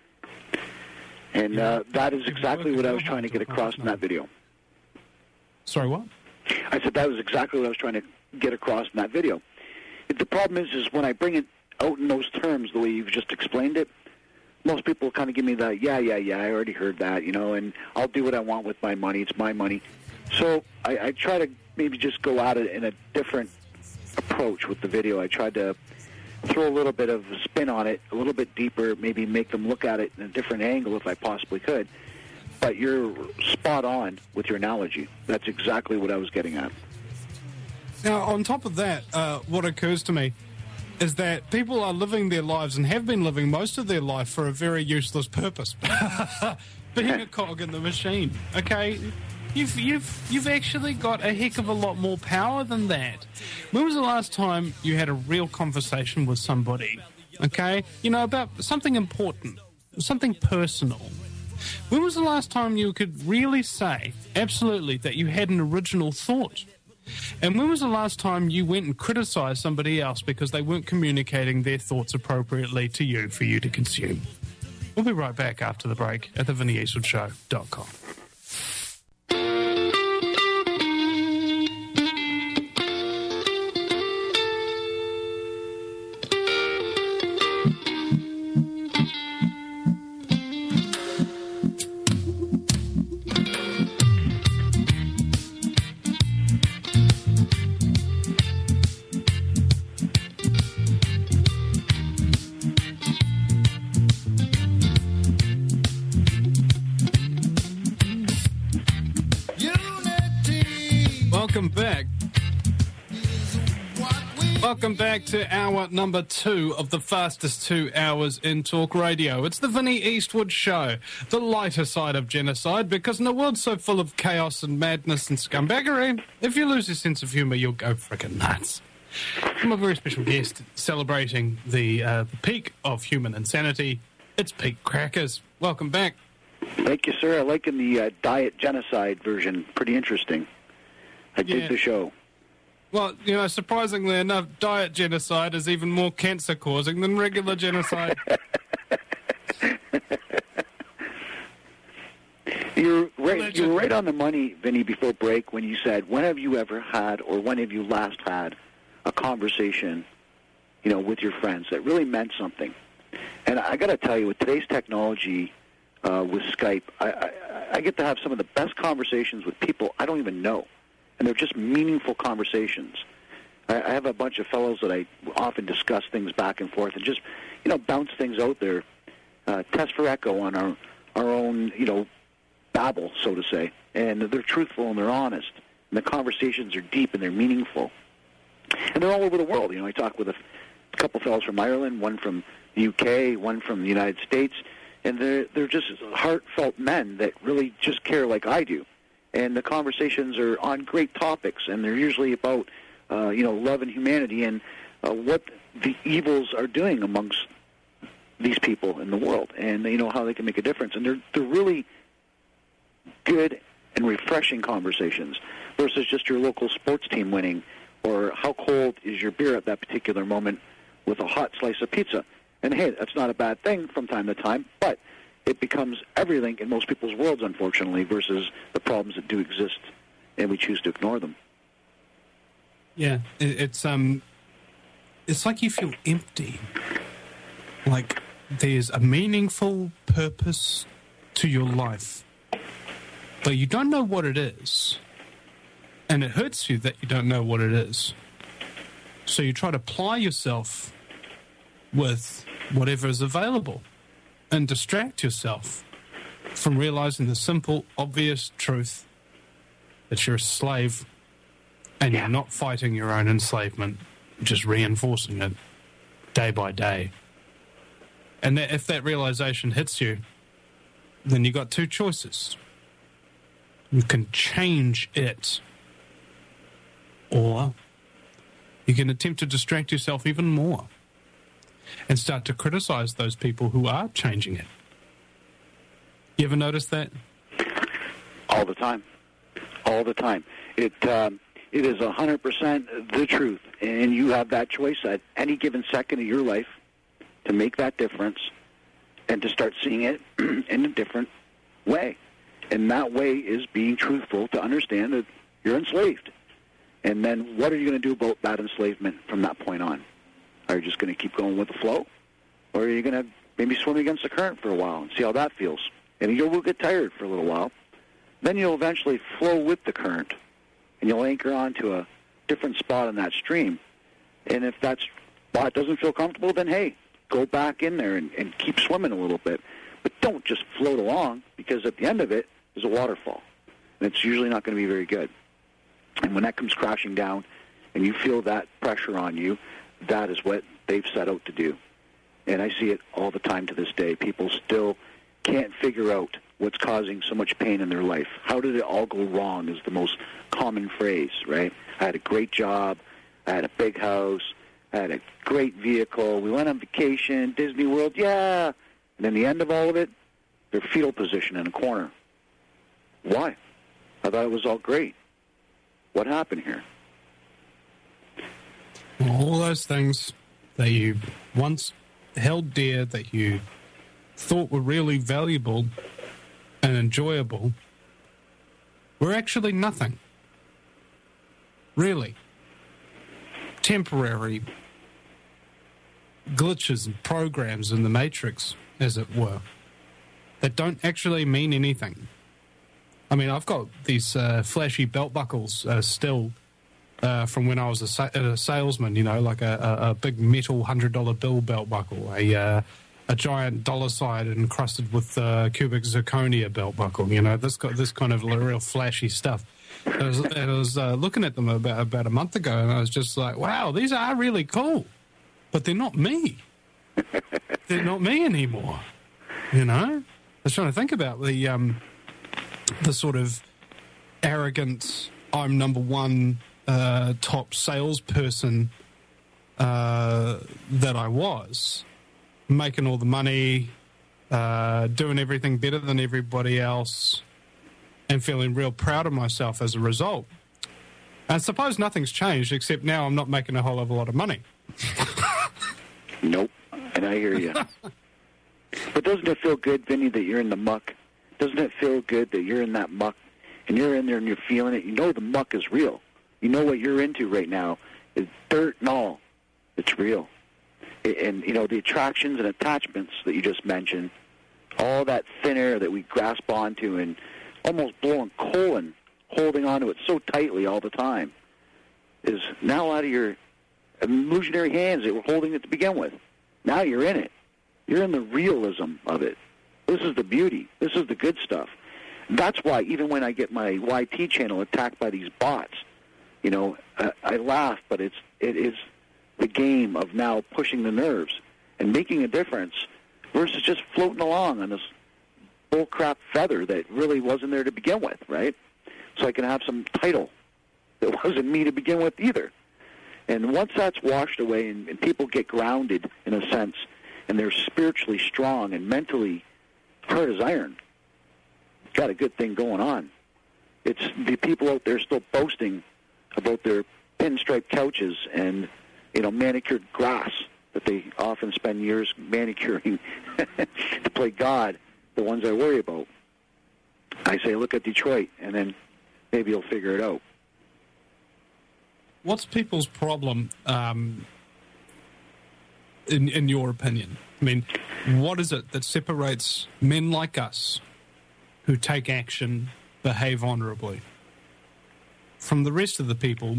And that is exactly what I was trying to get across in that video. Sorry, what? I said that was exactly what I was trying to get across in that video. The problem is when I bring it out in those terms, the way you've just explained it, most people kind of give me the, yeah, I already heard that, and I'll do what I want with my money. It's my money. So I try to maybe just go at it in a different approach with the video. I tried to throw a little bit of a spin on it, a little bit deeper, maybe make them look at it in a different angle if I possibly could. But you're spot on with your analogy. That's exactly what I was getting at. Now, on top of that, what occurs to me is that people are living their lives and have been living most of their life for a very useless purpose. Being a cog in the machine, okay? You've actually got a heck of a lot more power than that. When was the last time you had a real conversation with somebody, okay? About something important, something personal, When was the last time you could really say, absolutely, that you had an original thought? And when was the last time you went and criticised somebody else because they weren't communicating their thoughts appropriately to you for you to consume? We'll be right back after the break at thevinnieeastwoodshow.com. Welcome back to hour number 2 of the fastest 2 hours in talk radio. It's the Vinnie Eastwood Show, the lighter side of genocide, because in a world so full of chaos and madness and scumbaggery, if you lose your sense of humour, you'll go frickin' nuts. I'm a very special guest celebrating the peak of human insanity. It's Pete Crackers. Welcome back. Thank you, sir. I like the diet genocide version. Pretty interesting. I dig the show. Well, you know, surprisingly enough, diet genocide is even more cancer-causing than regular genocide. You're right on the money, Vinny, before break when you said, when have you ever had or when have you last had a conversation, you know, with your friends that really meant something? And I got to tell you, with today's technology, with Skype, I get to have some of the best conversations with people I don't even know. And they're just meaningful conversations. I have a bunch of fellows that I often discuss things back and forth and just, you know, bounce things out there, test for echo on our own, you know, babble, so to say. And they're truthful and they're honest. And the conversations are deep and they're meaningful. And they're all over the world. You know, I talk with a couple fellows from Ireland, one from the UK, one from the United States. And they're just heartfelt men that really just care like I do. And the conversations are on great topics, and they're usually about, you know, love and humanity and what the evils are doing amongst these people in the world, and you know how they can make a difference. And they're really good and refreshing conversations versus just your local sports team winning or how cold is your beer at that particular moment with a hot slice of pizza. And hey, that's not a bad thing from time to time, but it becomes everything in most people's worlds, unfortunately, versus the problems that do exist, and we choose to ignore them. Yeah, it's like you feel empty. Like there's a meaningful purpose to your life, but you don't know what it is, and it hurts you that you don't know what it is. So you try to ply yourself with whatever is available and distract yourself from realizing the simple, obvious truth that you're a slave and you're not fighting your own enslavement, just reinforcing it day by day. And that if that realization hits you, then you got two choices. You can change it, or you can attempt to distract yourself even more and start to criticize those people who are changing it. You ever notice that? All the time. All the time. It is 100% the truth, and you have that choice at any given second of your life to make that difference and to start seeing it in a different way. And that way is being truthful to understand that you're enslaved. And then what are you going to do about that enslavement from that point on? Are you just going to keep going with the flow? Or are you going to maybe swim against the current for a while and see how that feels? And you will get tired for a little while. Then you'll eventually flow with the current, and you'll anchor onto a different spot in that stream. And if that spot doesn't feel comfortable, then, hey, go back in there and keep swimming a little bit. But don't just float along, because at the end of it is a waterfall. And it's usually not going to be very good. And when that comes crashing down and you feel that pressure on you, that is what they've set out to do. And I see it all the time to this day. People still can't figure out what's causing so much pain in their life. How did it all go wrong is the most common phrase, right? I had a great job. I had a big house. I had a great vehicle. We went on vacation, Disney World, yeah. And then the end of all of it, their fetal position in a corner. Why? I thought it was all great. What happened here? All those things that you once held dear, that you thought were really valuable and enjoyable, were actually nothing. Really. Temporary glitches and programs in the Matrix, as it were, that don't actually mean anything. I mean, I've got these flashy belt buckles still from when I was a salesman, you know, like a big metal $100 bill belt buckle, a giant dollar sign encrusted with cubic zirconia belt buckle, you know, this kind of real flashy stuff. I was looking at them about a month ago, and I was just like, wow, these are really cool, but they're not me. They're not me anymore, you know? I was trying to think about the sort of arrogant, I'm number one top salesperson that I was, making all the money, doing everything better than everybody else, and feeling real proud of myself as a result. And I suppose nothing's changed, except now I'm not making a whole lot of money. Nope, and I hear you. But doesn't it feel good, Vinny, that you're in the muck? Doesn't it feel good that you're in that muck, and you're in there and you're feeling it? You know the muck is real. You know what you're into right now is dirt and all. It's real. And, you know, the attractions and attachments that you just mentioned, all that thin air that we grasp onto and almost blowing coal and holding onto it so tightly all the time, is now out of your illusionary hands that were holding it to begin with. Now you're in it. You're in the realism of it. This is the beauty. This is the good stuff. That's why even when I get my YT channel attacked by these bots, you know, I laugh, but it is the game of now pushing the nerves and making a difference versus just floating along on this bullcrap feather that really wasn't there to begin with, right? So I can have some title that wasn't me to begin with either. And once that's washed away and people get grounded, in a sense, and they're spiritually strong and mentally hard as iron, got a good thing going on. It's the people out there still boasting about their pinstripe couches and, you know, manicured grass that they often spend years manicuring to play God, the ones I worry about. I say, look at Detroit, and then maybe you'll figure it out. What's people's problem, in your opinion? I mean, what is it that separates men like us who take action, behave honorably, from the rest of the people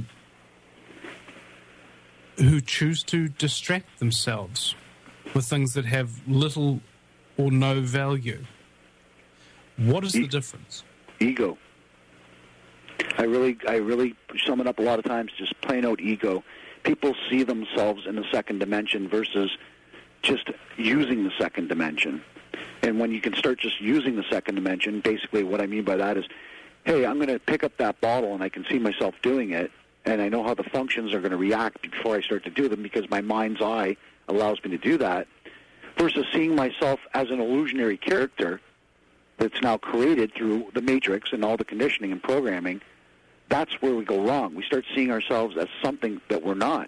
who choose to distract themselves with things that have little or no value? What is the difference? Ego. I really sum it up a lot of times, just plain out ego. People see themselves in the second dimension versus just using the second dimension. And when you can start just using the second dimension, basically what I mean by that is, hey, I'm going to pick up that bottle and I can see myself doing it, and I know how the functions are going to react before I start to do them because my mind's eye allows me to do that, versus seeing myself as an illusionary character that's now created through the Matrix and all the conditioning and programming. That's where we go wrong. We start seeing ourselves as something that we're not.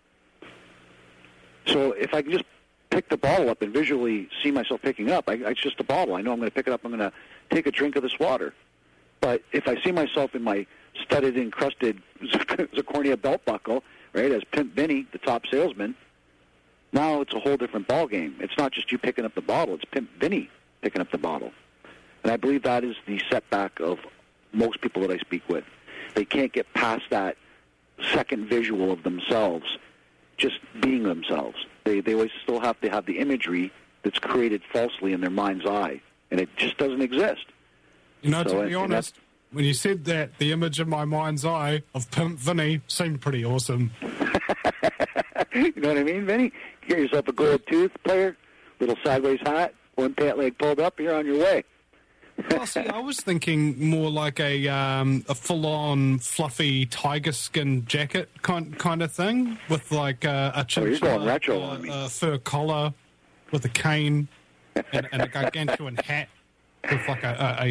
So if I can just pick the bottle up and visually see myself picking up, it's just a bottle. I know I'm going to pick it up. I'm going to take a drink of this water. But if I see myself in my studded, encrusted zirconia belt buckle, right, as Pimp Vinny, the top salesman, now it's a whole different ballgame. It's not just you picking up the bottle. It's Pimp Vinny picking up the bottle. And I believe that is the setback of most people that I speak with. They can't get past that second visual of themselves, just being themselves. They always still have to have the imagery that's created falsely in their mind's eye, and it just doesn't exist. You know, so, to be honest, when you said that, the image in my mind's eye of Pimp Vinny seemed pretty awesome. You know what I mean, Vinny? Get yourself a gold tooth player, little sideways hat, one pant leg pulled up, you're on your way. Well, see, I was thinking more like a full-on fluffy tiger skin jacket kind of thing with like a chinchilla retro on me. Fur collar with a cane and a gargantuan hat with like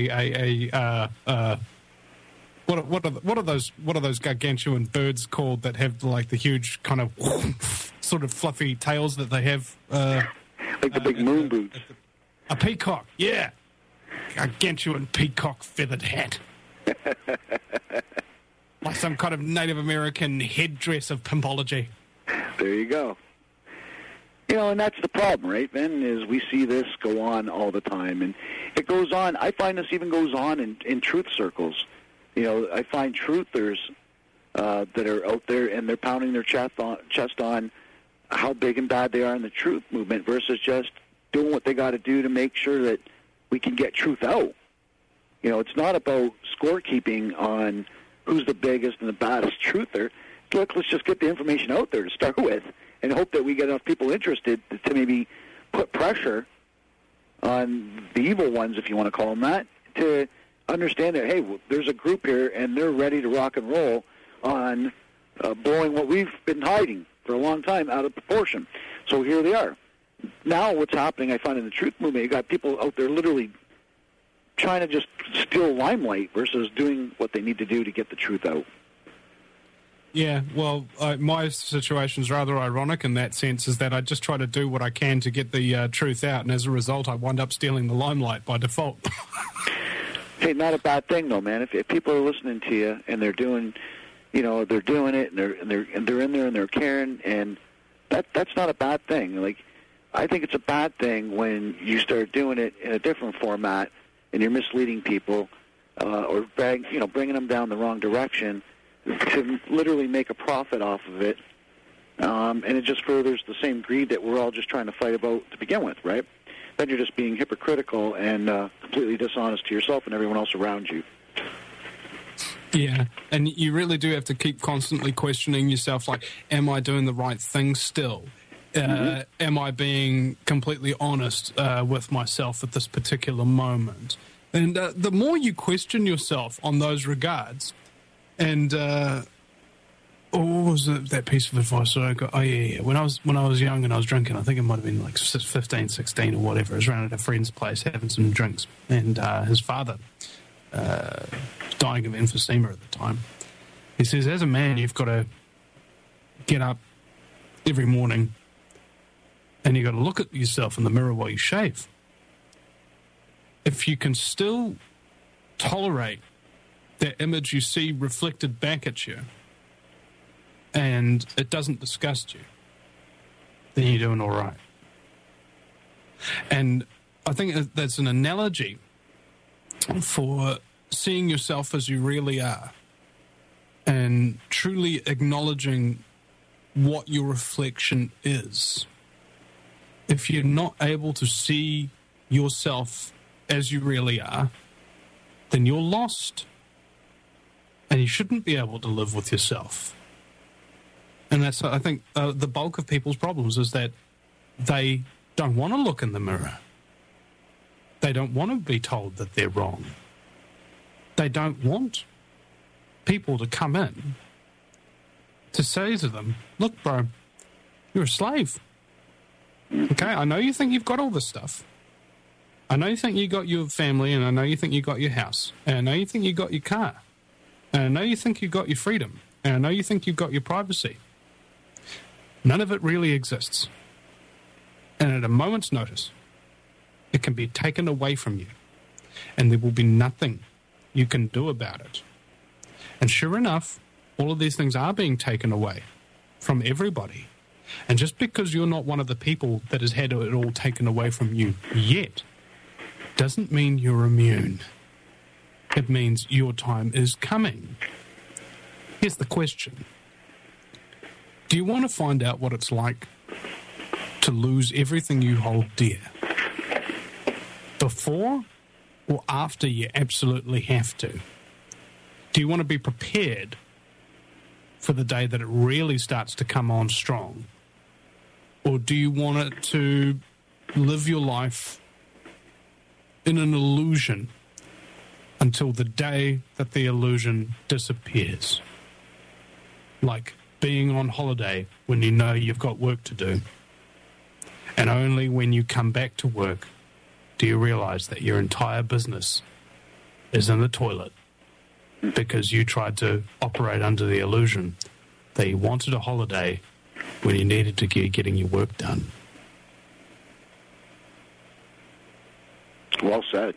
what are those gargantuan birds called that have like the huge kind of sort of fluffy tails that they have? Like the big moon boots. A peacock, yeah. Gargantuan peacock feathered hat. Like some kind of Native American headdress of pimpology. There you go. You know, and that's the problem, right, Ben, is we see this go on all the time. And it goes on. I find this even goes on in truth circles. You know, I find truthers that are out there and they're pounding their chest on how big and bad they are in the truth movement versus just doing what they got to do to make sure that we can get truth out. You know, it's not about scorekeeping on who's the biggest and the baddest truther. Look, let's just get the information out there to start with and hope that we get enough people interested to maybe put pressure on the evil ones, if you want to call them that, to understand that, hey, well, there's a group here and they're ready to rock and roll on blowing what we've been hiding for a long time out of proportion. So here they are. Now what's happening, I find in the truth movement, you got people out there literally trying to just steal limelight versus doing what they need to do to get the truth out. Yeah, well, my situation's rather ironic in that sense, is that I just try to do what I can to get the truth out, and as a result, I wind up stealing the limelight by default. Hey, not a bad thing though, man. If people are listening to you and they're doing, you know, they're doing it and they're in there and they're caring, and that's not a bad thing. Like, I think it's a bad thing when you start doing it in a different format and you're misleading people or bringing them down the wrong direction to literally make a profit off of it. And it just furthers the same greed that we're all just trying to fight about to begin with, right? Then you're just being hypocritical and completely dishonest to yourself and everyone else around you. Yeah, and you really do have to keep constantly questioning yourself, like, am I doing the right thing still? Am I being completely honest with myself at this particular moment? And the more you question yourself on those regards, and what was that piece of advice that I got? Oh yeah. When I was young and I was drinking, I think it might have been like 15, 16 or whatever. I was around at a friend's place having some drinks, and his father, dying of emphysema at the time, he says, as a man, you've got to get up every morning and you've got to look at yourself in the mirror while you shave. If you can still tolerate that image you see reflected back at you and it doesn't disgust you, then you're doing all right. And I think that's an analogy for seeing yourself as you really are and truly acknowledging what your reflection is. If you're not able to see yourself as you really are, then you're lost. And you shouldn't be able to live with yourself. And that's, I think, the bulk of people's problems is that they don't want to look in the mirror. They don't want to be told that they're wrong. They don't want people to come in to say to them, look, bro, you're a slave. Okay, I know you think you've got all this stuff. I know you think you got your family, and I know you think you got your house, and I know you think you got your car, and I know you think you got your freedom, and I know you think you've got your privacy. None of it really exists. And at a moment's notice, it can be taken away from you, and there will be nothing you can do about it. And sure enough, all of these things are being taken away from everybody. And just because you're not one of the people that has had it all taken away from you yet, doesn't mean you're immune. It means your time is coming. Here's the question. Do you want to find out what it's like to lose everything you hold dear? Before or after you absolutely have to? Do you want to be prepared for the day that it really starts to come on strong? Or do you want it to live your life in an illusion until the day that the illusion disappears? Like being on holiday when you know you've got work to do. And only when you come back to work do you realize that your entire business is in the toilet because you tried to operate under the illusion that you wanted a holiday when you needed to be getting your work done? Well said.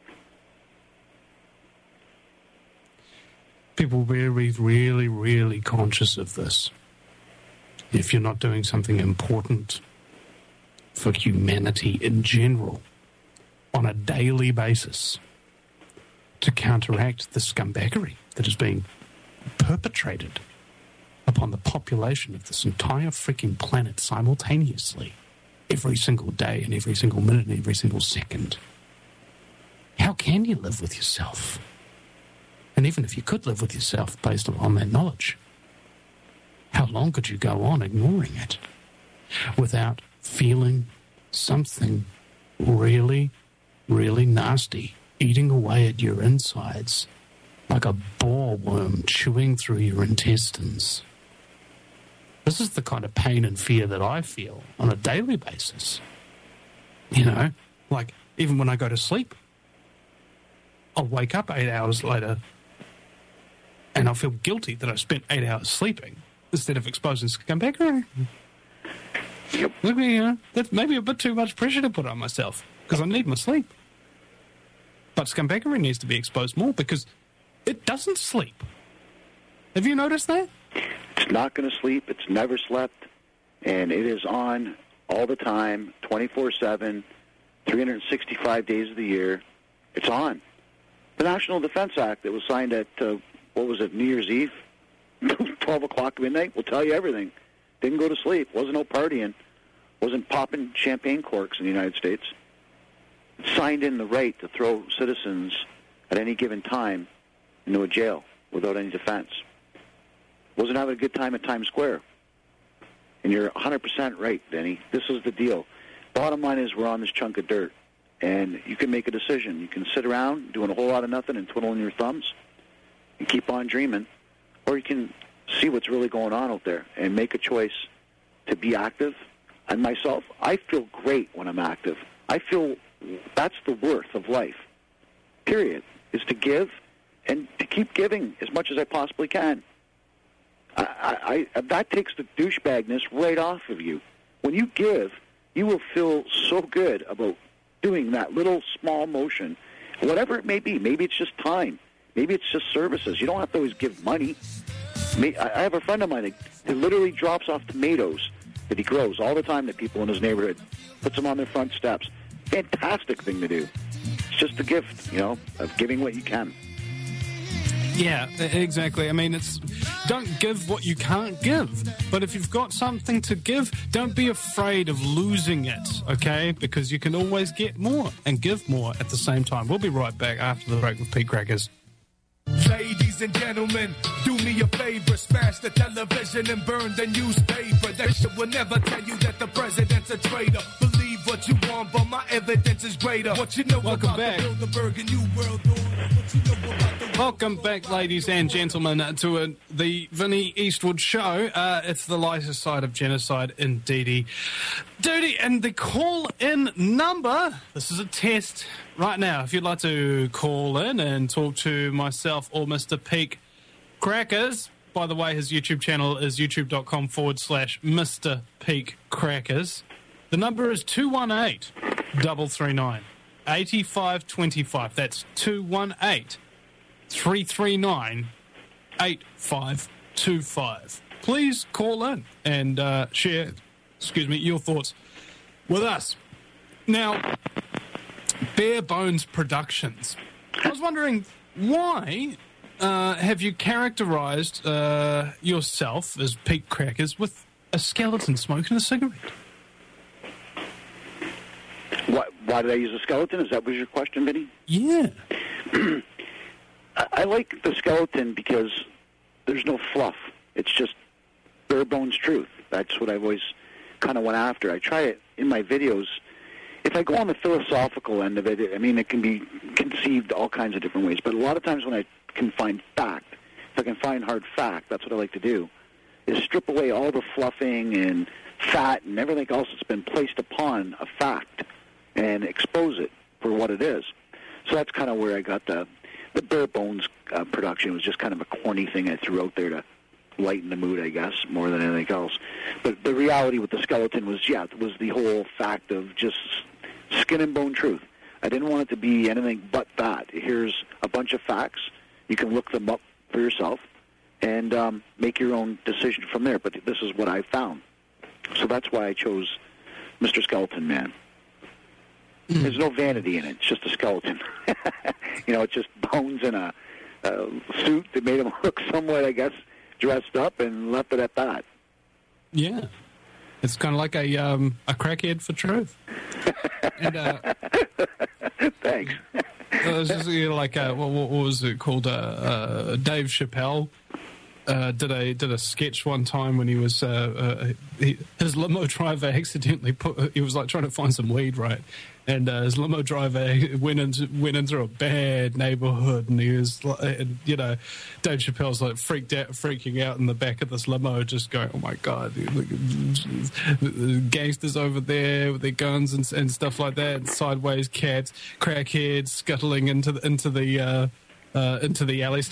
People will be really, really conscious of this. If you're not doing something important for humanity in general on a daily basis to counteract the scumbaggery that is being perpetrated upon the population of this entire freaking planet simultaneously, every single day and every single minute and every single second. How can you live with yourself? And even if you could live with yourself based on that knowledge, how long could you go on ignoring it without feeling something really, really nasty eating away at your insides like a boar worm chewing through your intestines? This is the kind of pain and fear that I feel on a daily basis. You know, like even when I go to sleep, I'll wake up 8 hours later and I'll feel guilty that I spent 8 hours sleeping instead of exposing scumbaggery. Yep. Look, you know, that's maybe a bit too much pressure to put on myself because I need my sleep. But scumbaggery needs to be exposed more because it doesn't sleep. Have you noticed that? It's not going to sleep. It's never slept. And it is on all the time, 24/7, 365 days of the year. It's on. The National Defense Act that was signed at, New Year's Eve, 12 o'clock midnight, will tell you everything. Didn't go to sleep. Wasn't no partying. Wasn't popping champagne corks in the United States. It signed in the right to throw citizens at any given time into a jail without any defense. Wasn't having a good time at Times Square. And you're 100% right, Denny. This is the deal. Bottom line is we're on this chunk of dirt. And you can make a decision. You can sit around doing a whole lot of nothing and twiddling your thumbs and keep on dreaming. Or you can see what's really going on out there and make a choice to be active. And myself, I feel great when I'm active. I feel that's the worth of life, period, is to give and to keep giving as much as I possibly can. That takes the douchebagness right off of you. When you give, you will feel so good about doing that little small motion, whatever it may be. Maybe it's just time. Maybe it's just services. You don't have to always give money. I have a friend of mine that literally drops off tomatoes that he grows all the time to people in his neighborhood, puts them on their front steps. Fantastic thing to do. It's just a gift, you know, of giving what you can. Yeah, exactly. I mean, don't give what you can't give. But if you've got something to give, don't be afraid of losing it, okay? Because you can always get more and give more at the same time. We'll be right back after the break with Pete Crackers. Ladies and gentlemen, do me a favor, smash the television and burn the newspaper. That shit will never tell you that the president's a traitor. Believe what you want, but my evidence is greater. What you know Welcome about back. the Bilderberg and New World Order? What you know about the Welcome back, ladies and gentlemen, to the Vinnie Eastwood Show. It's the lighter side of genocide, indeedy. Duty, and the call-in number, this is a test right now. If you'd like to call in and talk to myself or Mr. Pete Crackers, by the way, his YouTube channel is youtube.com/Mr. Pete Crackers. The number is 218-339-8525. That's 218-339-8525. Please call in and share, your thoughts with us. Now, Bare Bones Productions. I was wondering, why have you characterized yourself as Pete Crackers with a skeleton smoking a cigarette? Why did I use a skeleton? Is that was your question, Vinny? Yeah. I like the skeleton because there's no fluff. It's just bare bones truth. That's what I've always kind of went after. I try it in my videos. If I go on the philosophical end of it, I mean, it can be conceived all kinds of different ways. But a lot of times when I can find fact, if I can find hard fact, that's what I like to do, is strip away all the fluffing and fat and everything else that's been placed upon a fact and expose it for what it is. So that's kind of where I got the bare bones production. It was just kind of a corny thing I threw out there to lighten the mood, I guess, more than anything else. But the reality with the skeleton was, it was the whole fact of just skin and bone truth. I didn't want it to be anything but that. Here's a bunch of facts. You can look them up for yourself and make your own decision from there. But this is what I found. So that's why I chose Mr. Skeleton Man. There's no vanity in it. It's just a skeleton. It's just bones in a suit that made him look somewhat, I guess, dressed up, and left it at that. Yeah. It's kind of like a crackhead for truth. And, thanks. It was just like, what was it called? Dave Chappelle did a sketch one time when he was his limo driver accidentally he was like trying to find some weed, right? And his limo driver went into a bad neighborhood, and he was like, Dave Chappelle's like freaking out in the back of this limo, just going, "Oh my God, gangsters over there with their guns and stuff like that, and sideways cats, crackheads scuttling into the alleys."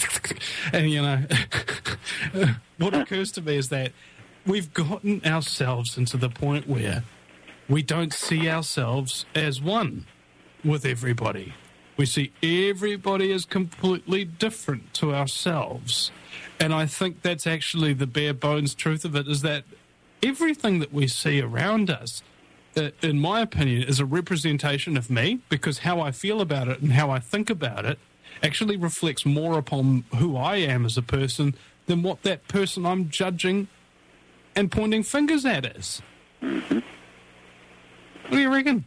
And what occurs to me is that we've gotten ourselves into the point where we don't see ourselves as one with everybody. We see everybody as completely different to ourselves. And I think that's actually the bare bones truth of it, is that everything that we see around us, in my opinion, is a representation of me, because how I feel about it and how I think about it actually reflects more upon who I am as a person than what that person I'm judging and pointing fingers at is. Mm-hmm. What do you reckon?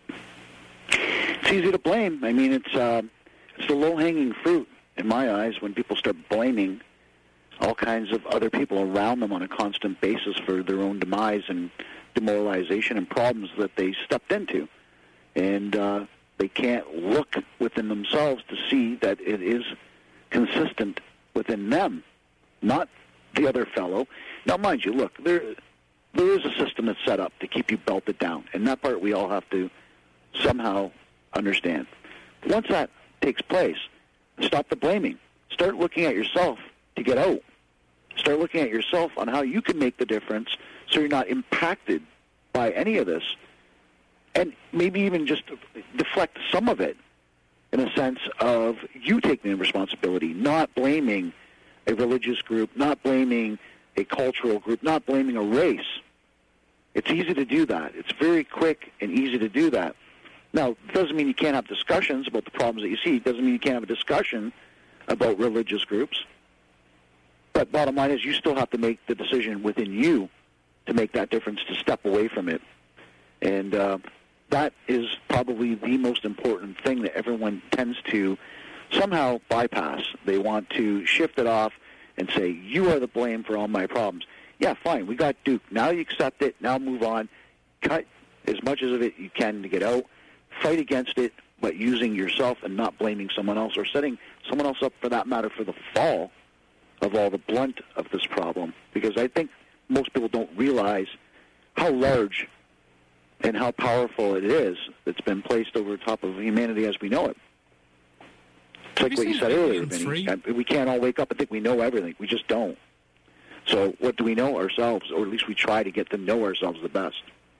It's easy to blame. I mean, it's the low-hanging fruit in my eyes when people start blaming all kinds of other people around them on a constant basis for their own demise and demoralization and problems that they stepped into. And they can't look within themselves to see that it is consistent within them, not the other fellow. Now, mind you, look, there is a system that's set up to keep you belted down, and that part we all have to somehow understand. Once that takes place, stop the blaming. Start looking at yourself to get out. Start looking at yourself on how you can make the difference so you're not impacted by any of this, and maybe even just deflect some of it in a sense of you taking the responsibility, not blaming a religious group, not blaming a cultural group, not blaming a race. It's easy to do that. It's very quick and easy to do that. Now, it doesn't mean you can't have discussions about the problems that you see. It doesn't mean you can't have a discussion about religious groups. But bottom line is you still have to make the decision within you to make that difference, to step away from it. And that is probably the most important thing that everyone tends to somehow bypass. They want to shift it off and say, you are the blame for all my problems. Yeah, fine, we got Duke. Now you accept it. Now move on. Cut as much of it you can to get out. Fight against it, but using yourself and not blaming someone else or setting someone else up, for that matter, for the fall of all the blunt of this problem. Because I think most people don't realize how large and how powerful it is that's been placed over top of humanity as we know it. It's like what you said earlier, Vinny. We can't all wake up and think we know everything. We just don't. So what do we know? Ourselves, or at least we try to get to know ourselves the best.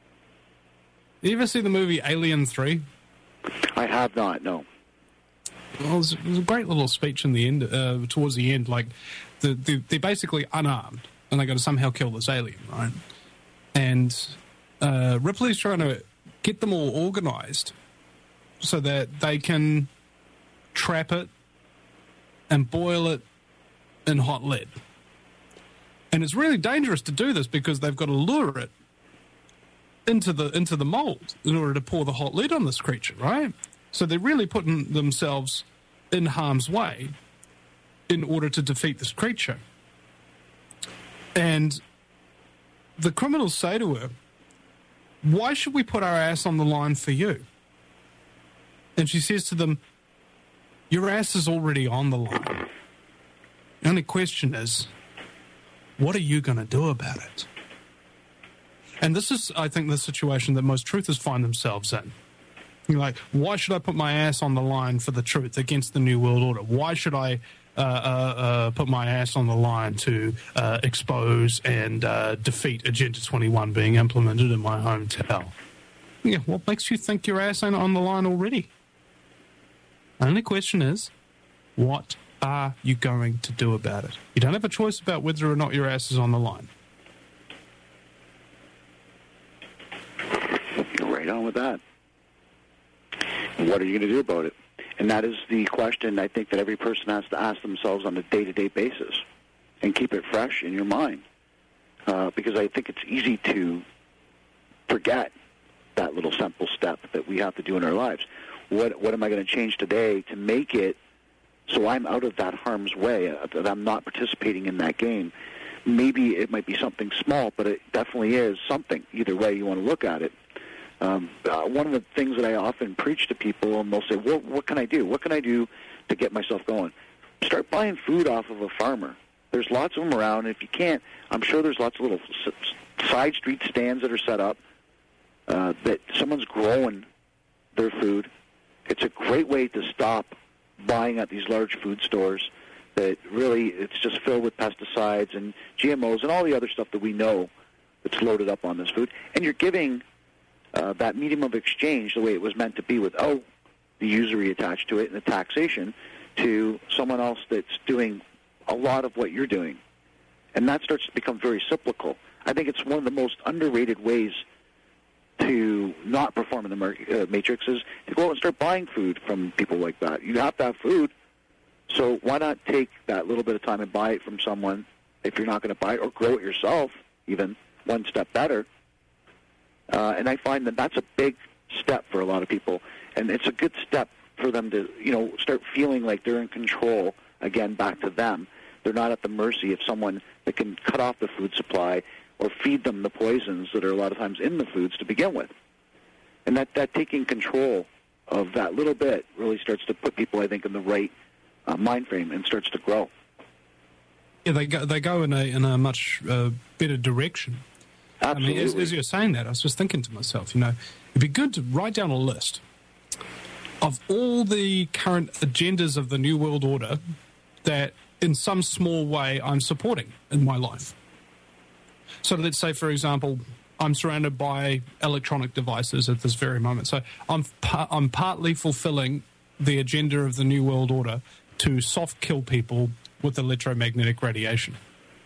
You ever see the movie Alien 3? I have not, no. Well, there's a great little speech in the end, towards the end, like they're basically unarmed, and they got to somehow kill this alien, right? And Ripley's trying to get them all organized so that they can trap it and boil it in hot lead. And it's really dangerous to do this because they've got to lure it into the mold in order to pour the hot lead on this creature, right? So they're really putting themselves in harm's way in order to defeat this creature. And the criminals say to her, why should we put our ass on the line for you? And she says to them, your ass is already on the line. The only question is, what are you going to do about it? And this is, I think, the situation that most truthers find themselves in. You're like, why should I put my ass on the line for the truth against the New World Order? Why should I put my ass on the line to expose and defeat Agenda 21 being implemented in my hometown? Yeah, what makes you think your ass ain't on the line already? The only question is, what are you going to do about it? You don't have a choice about whether or not your ass is on the line. You're right on with that. What are you going to do about it? And that is the question I think that every person has to ask themselves on a day-to-day basis and keep it fresh in your mind. Because I think it's easy to forget that little simple step that we have to do in our lives. What am I going to change today to make it so I'm out of that harm's way, that I'm not participating in that game? Maybe it might be something small, but it definitely is something, either way you want to look at it. One of the things that I often preach to people, and they'll say, well, what can I do? What can I do to get myself going? Start buying food off of a farmer. There's lots of them around. If you can't, I'm sure there's lots of little side street stands that are set up that someone's growing their food. It's a great way to stop buying at these large food stores that really it's just filled with pesticides and GMOs and all the other stuff that we know that's loaded up on this food. And you're giving that medium of exchange the way it was meant to be without the usury attached to it and the taxation to someone else that's doing a lot of what you're doing. And that starts to become very cyclical. I think it's one of the most underrated ways to not perform in the matrix is to go out and start buying food from people like that. You have to have food, so why not take that little bit of time and buy it from someone if you're not going to buy it, or grow it yourself, even one step better. And I find that that's a big step for a lot of people, and it's a good step for them to, start feeling like they're in control again, back to them. They're not at the mercy of someone that can cut off the food supply or feed them the poisons that are a lot of times in the foods to begin with. And that taking control of that little bit really starts to put people, I think, in the right mind frame and starts to grow. Yeah, they go in a much better direction. Absolutely. I mean, as you're saying that, I was just thinking to myself, it'd be good to write down a list of all the current agendas of the New World Order that in some small way I'm supporting in my life. So let's say, for example, I'm surrounded by electronic devices at this very moment. So I'm partly fulfilling the agenda of the New World Order to soft kill people with electromagnetic radiation.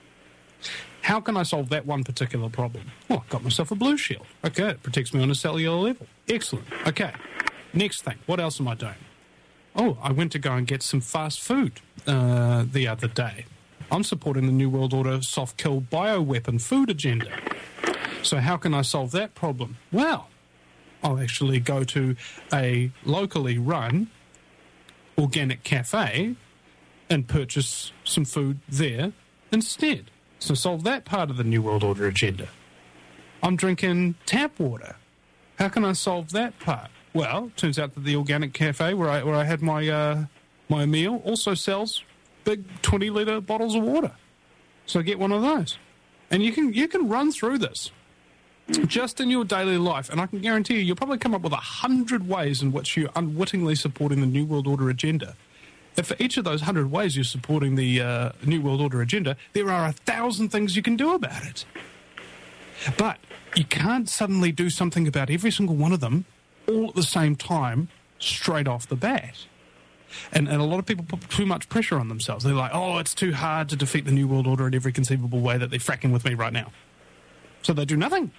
How can I solve that one particular problem? Well, I got myself a blue shield. Okay, it protects me on a cellular level. Excellent. Okay, next thing. What else am I doing? Oh, I went to go and get some fast food the other day. I'm supporting the New World Order soft kill bioweapon food agenda. So how can I solve that problem? Well, I'll actually go to a locally run organic cafe and purchase some food there instead. So solve that part of the New World Order agenda. I'm drinking tap water. How can I solve that part? Well, it turns out that the organic cafe where I had my my meal also sells big 20-litre bottles of water. So get one of those. And you can run through this just in your daily life, and I can guarantee you'll probably come up with 100 ways in which you're unwittingly supporting the New World Order agenda. If for each of those 100 ways you're supporting the New World Order agenda, there are 1,000 things you can do about it. But you can't suddenly do something about every single one of them all at the same time, straight off the bat. And a lot of people put too much pressure on themselves. They're like, oh, it's too hard to defeat the New World Order in every conceivable way that they're fracking with me right now. So they do nothing.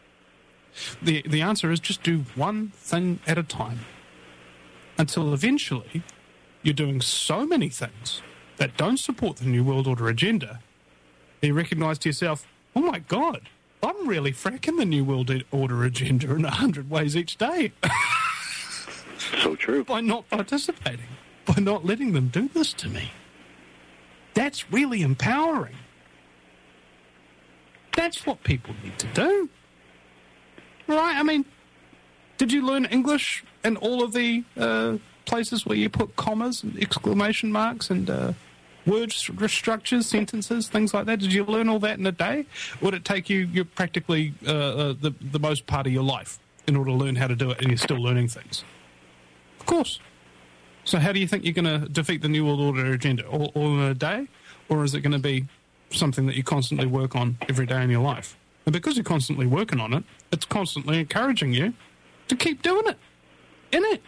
The answer is just do one thing at a time. Until eventually you're doing so many things that don't support the New World Order agenda, you recognise to yourself, oh my God, I'm really fracking the New World Order agenda in 100 ways each day. So true. By not participating, by not letting them do this to me. That's really empowering. That's what people need to do. Right? I mean, did you learn English in all of the places where you put commas and exclamation marks and word structures, sentences, things like that? Did you learn all that in a day? Or would it take you practically the most part of your life? in order to learn how to do it, and you're still learning things. Of course. So how do you think you're going to defeat the New World Order agenda? All in a day? Or is it going to be something that you constantly work on every day in your life? And because you're constantly working on it, it's constantly encouraging you to keep doing it. Innit?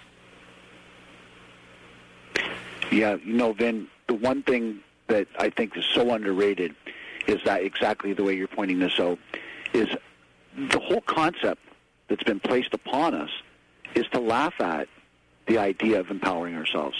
Yeah, Vin, the one thing that I think is so underrated is that exactly the way you're pointing this out, is the whole concept that's been placed upon us is to laugh at the idea of empowering ourselves.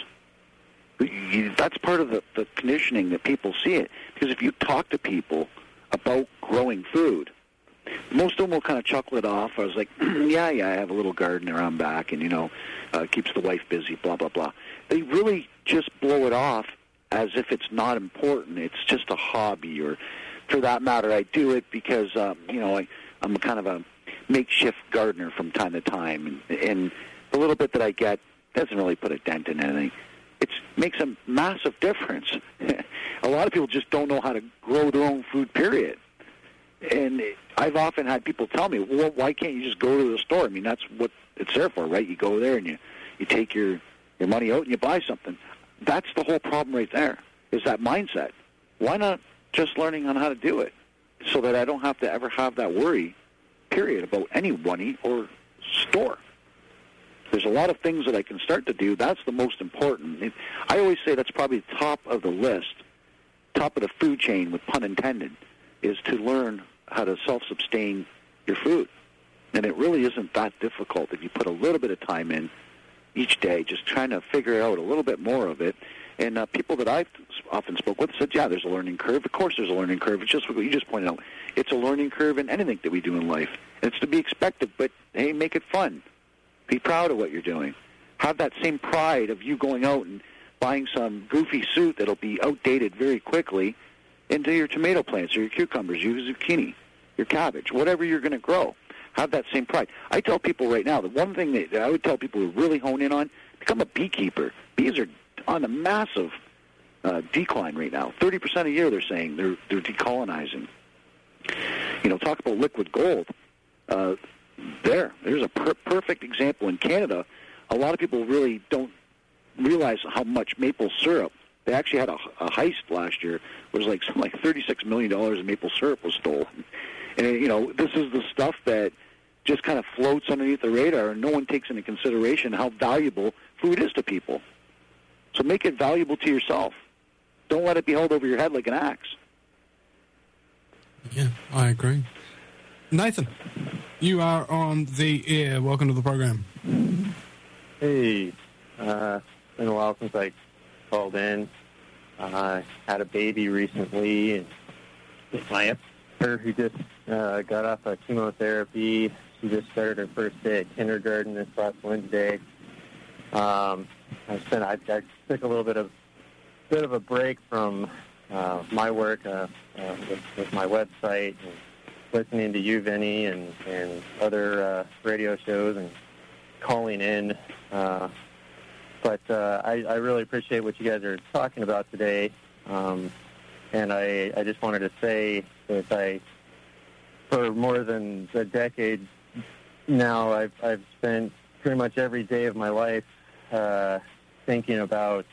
That's part of the conditioning that people see it. Because if you talk to people about growing food, most of them will kind of chuckle it off. I was like, yeah, I have a little garden around back, and, keeps the wife busy, blah, blah, blah. They really just blow it off as if it's not important. It's just a hobby, or for that matter, I do it because, I'm kind of a makeshift gardener from time to time, and the little bit that I get doesn't really put a dent in anything. It makes a massive difference. A lot of people just don't know how to grow their own food, period. And I've often had people tell me, well, why can't you just go to the store? I mean, that's what it's there for, right? You go there and you take your money out and you buy something. That's the whole problem right there, is that mindset. Why not just learning on how to do it so that I don't have to ever have that worry, period, about any money or store? There's a lot of things that I can start to do. That's the most important. I always say that's probably the top of the list, top of the food chain, with pun intended, is to learn how to self-sustain your food. And it really isn't that difficult if you put a little bit of time in each day, just trying to figure out a little bit more of it. And people that I've often spoke with said, yeah, there's a learning curve. Of course there's a learning curve. It's just what you just pointed out. It's a learning curve in anything that we do in life. It's to be expected, but, hey, make it fun. Be proud of what you're doing. Have that same pride of you going out and buying some goofy suit that'll be outdated very quickly into your tomato plants or your cucumbers, your zucchini, your cabbage, whatever you're going to grow. Have that same pride. I tell people right now, the one thing that I would tell people who really hone in on, become a beekeeper. Bees are on a massive decline right now. 30% a year, they're saying. They're decolonizing. Talk about liquid gold. There's a perfect example in Canada. A lot of people really don't realize how much maple syrup. They actually had a heist last year. It was like something like $36 million in maple syrup was stolen. And, this is the stuff that just kind of floats underneath the radar, and no one takes into consideration how valuable food is to people. So make it valuable to yourself. Don't let it be held over your head like an axe. Yeah, I agree. Nathan, you are on the air. Welcome to the program. Hey, it's been a while since I called in. I had a baby recently, and my her who just got off of chemotherapy. She just started her first day at kindergarten this last Wednesday. I took a little bit of a break from my work with my website and listening to you, Vinny, and other radio shows and calling in. But I really appreciate what you guys are talking about today. And I just wanted to say that for more than a decade now, I've spent pretty much every day of my life thinking about,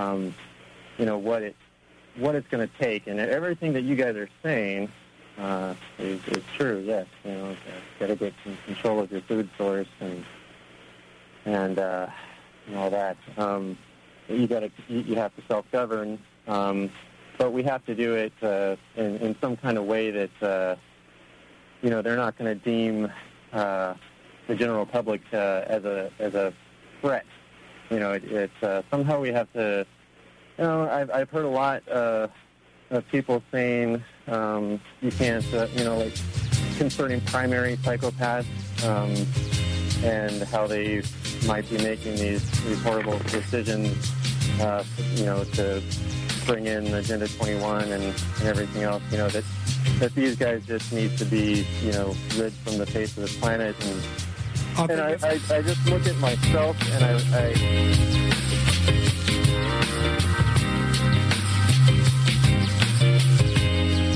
what it's going to take. And everything that you guys are saying is true, yes. Got to get some control of your food source and all that. You have to self-govern, but we have to do it in some kind of way that they're not going to deem the general public as a threat. Somehow we have to. I've heard a lot of people saying you can't, like concerning primary psychopaths and how they might be making these horrible decisions, to bring in Agenda 21 and everything else. That these guys just need to be, rid from the face of the planet. And I just look at myself and I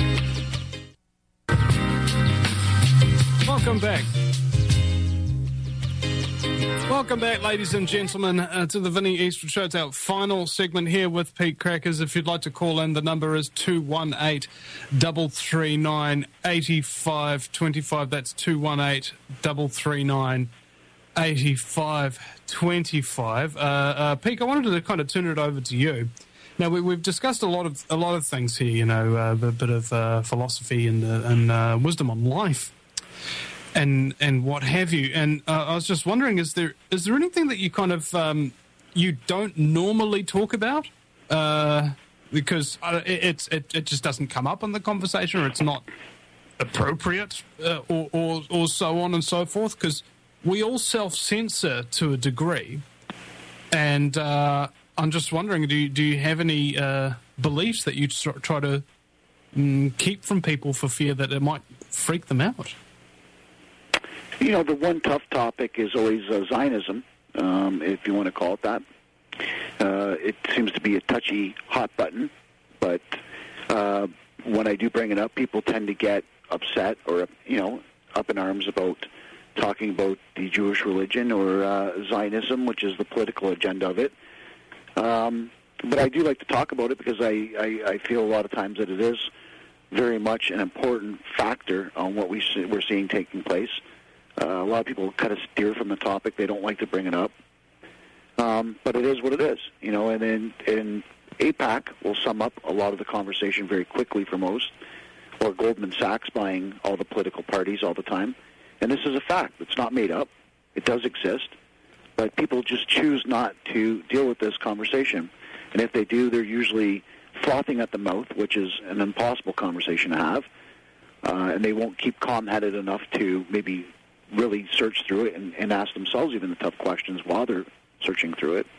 Welcome back. Welcome back, ladies and gentlemen, to the Vinnie Eastwood Show. It's our final segment here with Pete Crackers. If you'd like to call in, the number is 218-339-8525. That's 218-339-8525. Pete, I wanted to kind of turn it over to you. Now, we've discussed a lot of things here, you know, a bit of philosophy and wisdom on life. And what have you? And I was just wondering, is there anything that you kind of you don't normally talk about because it just doesn't come up in the conversation, or it's not appropriate, or so on and so forth? Because we all self-censor to a degree, and I'm just wondering, do you have any beliefs that you try to keep from people for fear that it might freak them out? You know, the one tough topic is always Zionism, if you want to call it that. It seems to be a touchy, hot button, but when I do bring it up, people tend to get upset or, you know, up in arms about talking about the Jewish religion or Zionism, which is the political agenda of it. But I do like to talk about it because I feel a lot of times that it is very much an important factor on what we're seeing taking place. A lot of people kind of steer from the topic. They don't like to bring it up. But it is what it is, you know, and in AIPAC will sum up a lot of the conversation very quickly for most, or Goldman Sachs buying all the political parties all the time. And this is a fact. It's not made up. It does exist. But people just choose not to deal with this conversation. And if they do, they're usually frothing at the mouth, which is an impossible conversation to have. And they won't keep calm-headed enough to maybe really search through it and ask themselves even the tough questions while they're searching through it.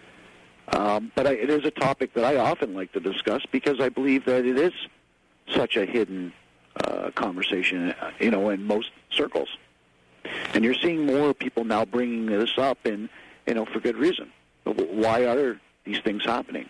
But it is a topic that I often like to discuss because I believe that it is such a hidden conversation, you know, in most circles. And you're seeing more people now bringing this up, and, you know, for good reason. Why are these things happening?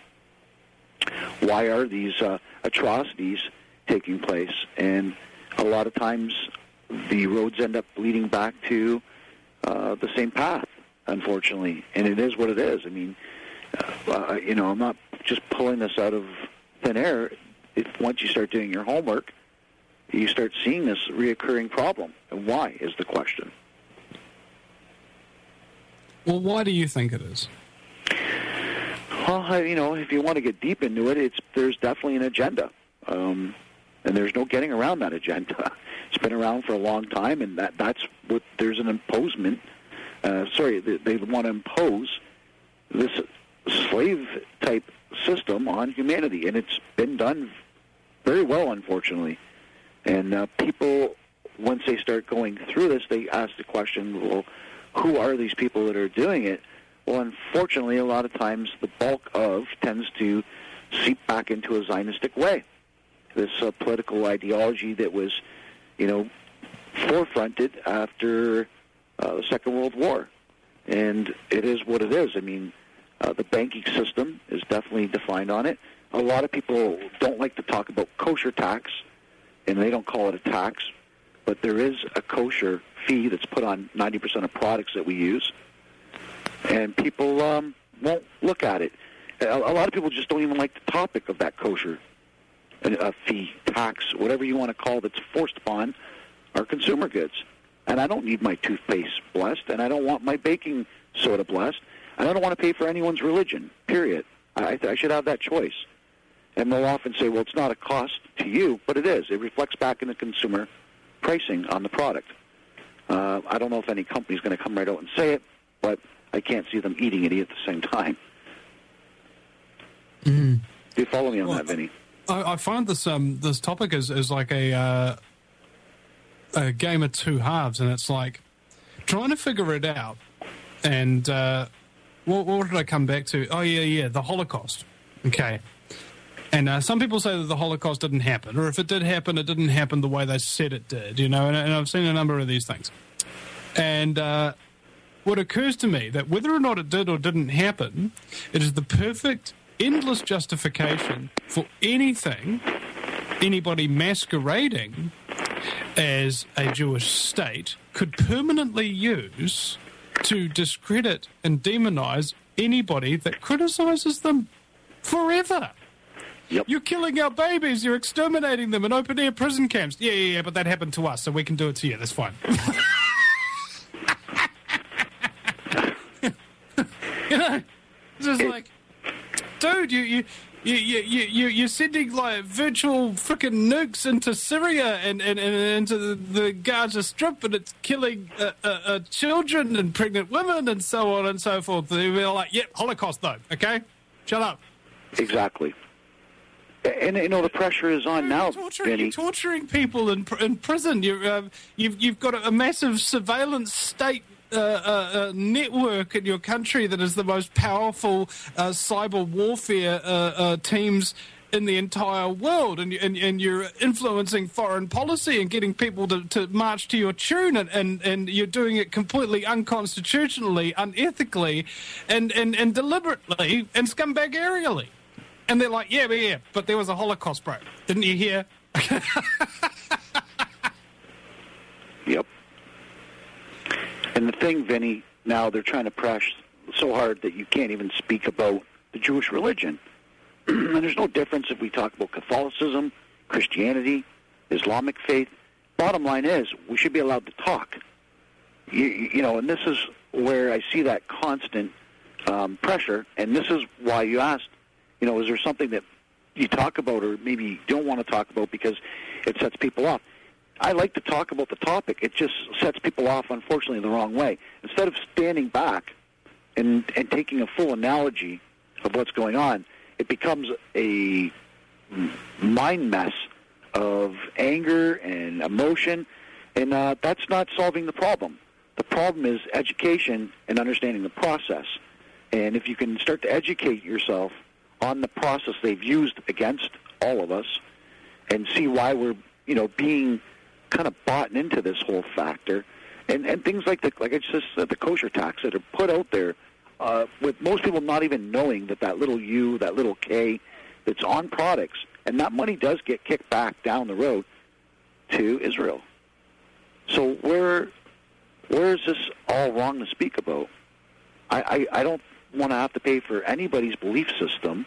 Why are these atrocities taking place? And a lot of times the roads end up leading back to the same path, unfortunately. And it is what it is. I mean, you know, I'm not just pulling this out of thin air. If once you start doing your homework, you start seeing this reoccurring problem. And why is the question. Well, why do you think it is? Well, you know, if you want to get deep into it, there's definitely an agenda. And there's no getting around that agenda. It's been around for a long time, and that's what there's an imposement. They want to impose this slave-type system on humanity, and it's been done very well, unfortunately. And people, once they start going through this, they ask the question, well, who are these people that are doing it? Well, unfortunately, a lot of times the bulk of tends to seep back into a Zionistic way. This political ideology that was, you know, forefronted after the Second World War. And it is what it is. I mean, the banking system is definitely defined on it. A lot of people don't like to talk about kosher tax, and they don't call it a tax, but there is a kosher fee that's put on 90% of products that we use. And people won't look at it. A lot of people just don't even like the topic of that kosher fee, tax, whatever you want to call it, that's forced upon our consumer goods. And I don't need my toothpaste blessed, and I don't want my baking soda blessed, and I don't want to pay for anyone's religion, period. I should have that choice. And they'll often say, well, it's not a cost to you, but it is. It reflects back in the consumer pricing on the product. I don't know if any company's going to come right out and say it, but I can't see them eating it at the same time. Mm-hmm. Do you follow me on that, Vinny? I find this topic is like a game of two halves, and it's like trying to figure it out. And what did I come back to? Oh, yeah, the Holocaust. Okay. And some people say that the Holocaust didn't happen, or if it did happen, it didn't happen the way they said it did, you know, and I've seen a number of these things. And what occurs to me, that whether or not it did or didn't happen, it is the perfect, endless justification for anything, anybody masquerading as a Jewish state could permanently use to discredit and demonize anybody that criticizes them forever. Yep. You're killing our babies. You're exterminating them in open-air prison camps. Yeah, but that happened to us, so we can do it to you. That's fine. You know, it's just like, dude, you're sending like virtual freaking nukes into Syria and into the Gaza Strip, and it's killing children and pregnant women and so on and so forth. They're like, yep, Holocaust though. Okay, shut up. Exactly. And you know the pressure is on now, Vinny. You're torturing people in prison. You've got a massive surveillance state network in your country that is the most powerful cyber warfare teams in the entire world, and you're influencing foreign policy and getting people to march to your tune, and you're doing it completely unconstitutionally, unethically, and deliberately and scumbag-arially. And they're like, yeah, but there was a Holocaust, bro. Didn't you hear? Yep. And the thing, Vinny, now they're trying to press so hard that you can't even speak about the Jewish religion. And there's no difference if we talk about Catholicism, Christianity, Islamic faith. Bottom line is, we should be allowed to talk. You know, and this is where I see that constant pressure, and this is why you asked, you know, is there something that you talk about or maybe you don't want to talk about because it sets people off? I like to talk about the topic. It just sets people off, unfortunately, the wrong way. Instead of standing back and taking a full analogy of what's going on, it becomes a mind mess of anger and emotion, and that's not solving the problem. The problem is education and understanding the process. And if you can start to educate yourself on the process they've used against all of us and see why we're, you know, being kind of bought into this whole factor, and things like I just said, the kosher tax that are put out there, with most people not even knowing that little U, that little K, that's on products, and that money does get kicked back down the road to Israel. So where is this all wrong to speak about? I don't want to have to pay for anybody's belief system,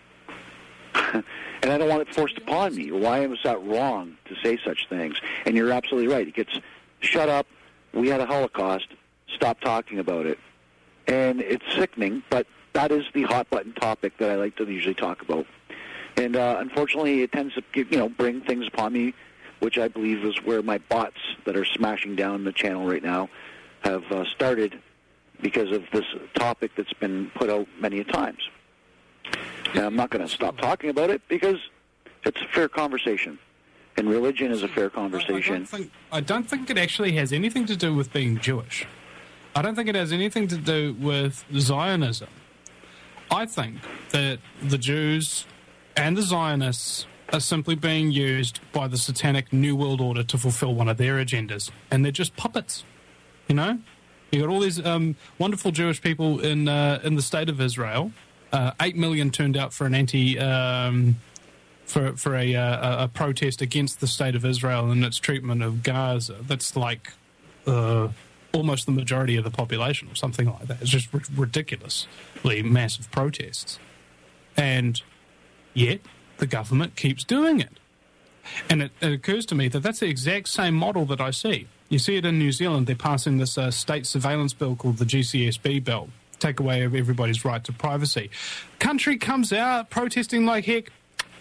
and I don't want it forced upon me. Why was that wrong to say such things? And you're absolutely right. It gets, shut up, we had a Holocaust, stop talking about it. And it's sickening, but that is the hot-button topic that I like to usually talk about. And unfortunately, it tends to bring things upon me, which I believe is where my bots that are smashing down the channel right now have started, because of this topic that's been put out many times. And I'm not going to stop talking about it because it's a fair conversation. And religion is a fair conversation. I don't think it actually has anything to do with being Jewish. I don't think it has anything to do with Zionism. I think that the Jews and the Zionists are simply being used by the satanic New World Order to fulfill one of their agendas. And they're just puppets, you know? You got all these wonderful Jewish people in the state of Israel. 8 million turned out for an for a protest against the state of Israel and its treatment of Gaza. That's like almost the majority of the population, or something like that. It's just ridiculously massive protests, and yet the government keeps doing it. And it occurs to me that that's the exact same model that I see. You see it in New Zealand. They're passing this state surveillance bill called the GCSB bill, take away everybody's right to privacy. Country comes out protesting like heck.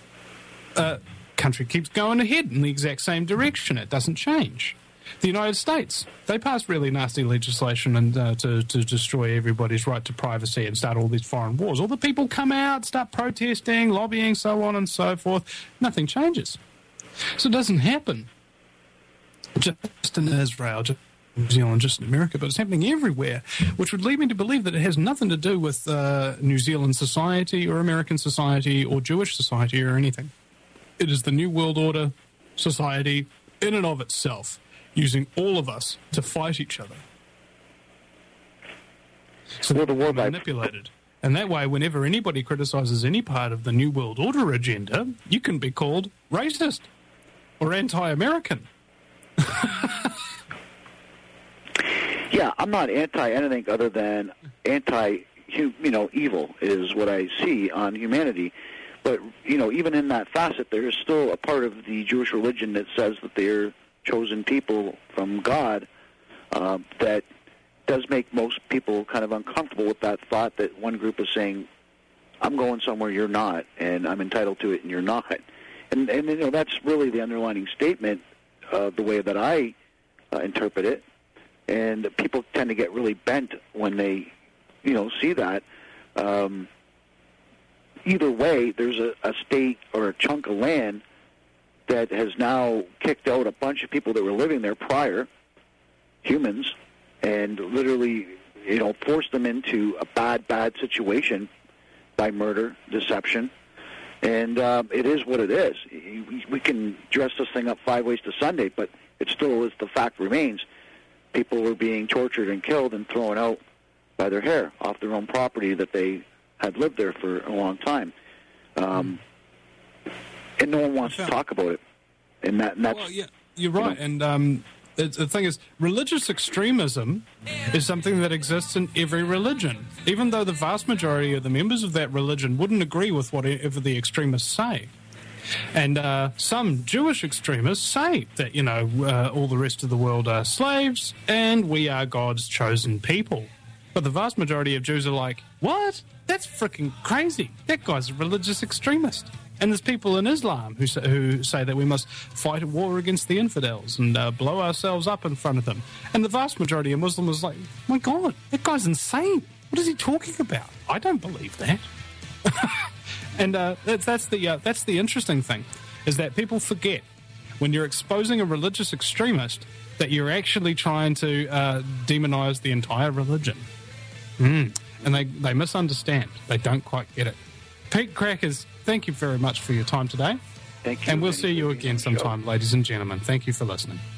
Country keeps going ahead in the exact same direction. It doesn't change. The United States, they pass really nasty legislation and to destroy everybody's right to privacy and start all these foreign wars. All the people come out, start protesting, lobbying, so on and so forth. Nothing changes. So it doesn't happen just in Israel, just in New Zealand, just in America, but it's happening everywhere, which would lead me to believe that it has nothing to do with New Zealand society or American society or Jewish society or anything. It is the New World Order society in and of itself, using all of us to fight each other. So they're manipulated. And that way, whenever anybody criticizes any part of the New World Order agenda, you can be called racist or anti-American. Yeah, I'm not anti anything other than anti, evil is what I see on humanity. But, even in that facet, there is still a part of the Jewish religion that says that they're chosen people from God that does make most people kind of uncomfortable with that thought that one group is saying, I'm going somewhere you're not, and I'm entitled to it and you're not. And that's really the underlining statement, the way that I interpret it. And people tend to get really bent when they, see that. Either way, there's a state or a chunk of land that has now kicked out a bunch of people that were living there prior, humans, and literally, forced them into a bad situation by murder, deception. And it is what it is. We can dress this thing up 5 ways to Sunday, but it still is, the fact remains, people were being tortured and killed and thrown out by their hair off their own property that they had lived there for a long time. And no one wants to talk about it. And that's... Well, yeah, you're right. And the thing is, religious extremism is something that exists in every religion, even though the vast majority of the members of that religion wouldn't agree with whatever the extremists say. And some Jewish extremists say that, all the rest of the world are slaves and we are God's chosen people. But the vast majority of Jews are like, what? That's freaking crazy. That guy's a religious extremist. And there's people in Islam who say that we must fight a war against the infidels and blow ourselves up in front of them. And the vast majority of Muslims are like, my God, that guy's insane. What is he talking about? I don't believe that. And that's the interesting thing, is that people forget when you're exposing a religious extremist that you're actually trying to demonize the entire religion. And they misunderstand. They don't quite get it. Pete Crackers, thank you very much for your time today. Thank you. And we'll see you again sometime, ladies and gentlemen. Thank you for listening.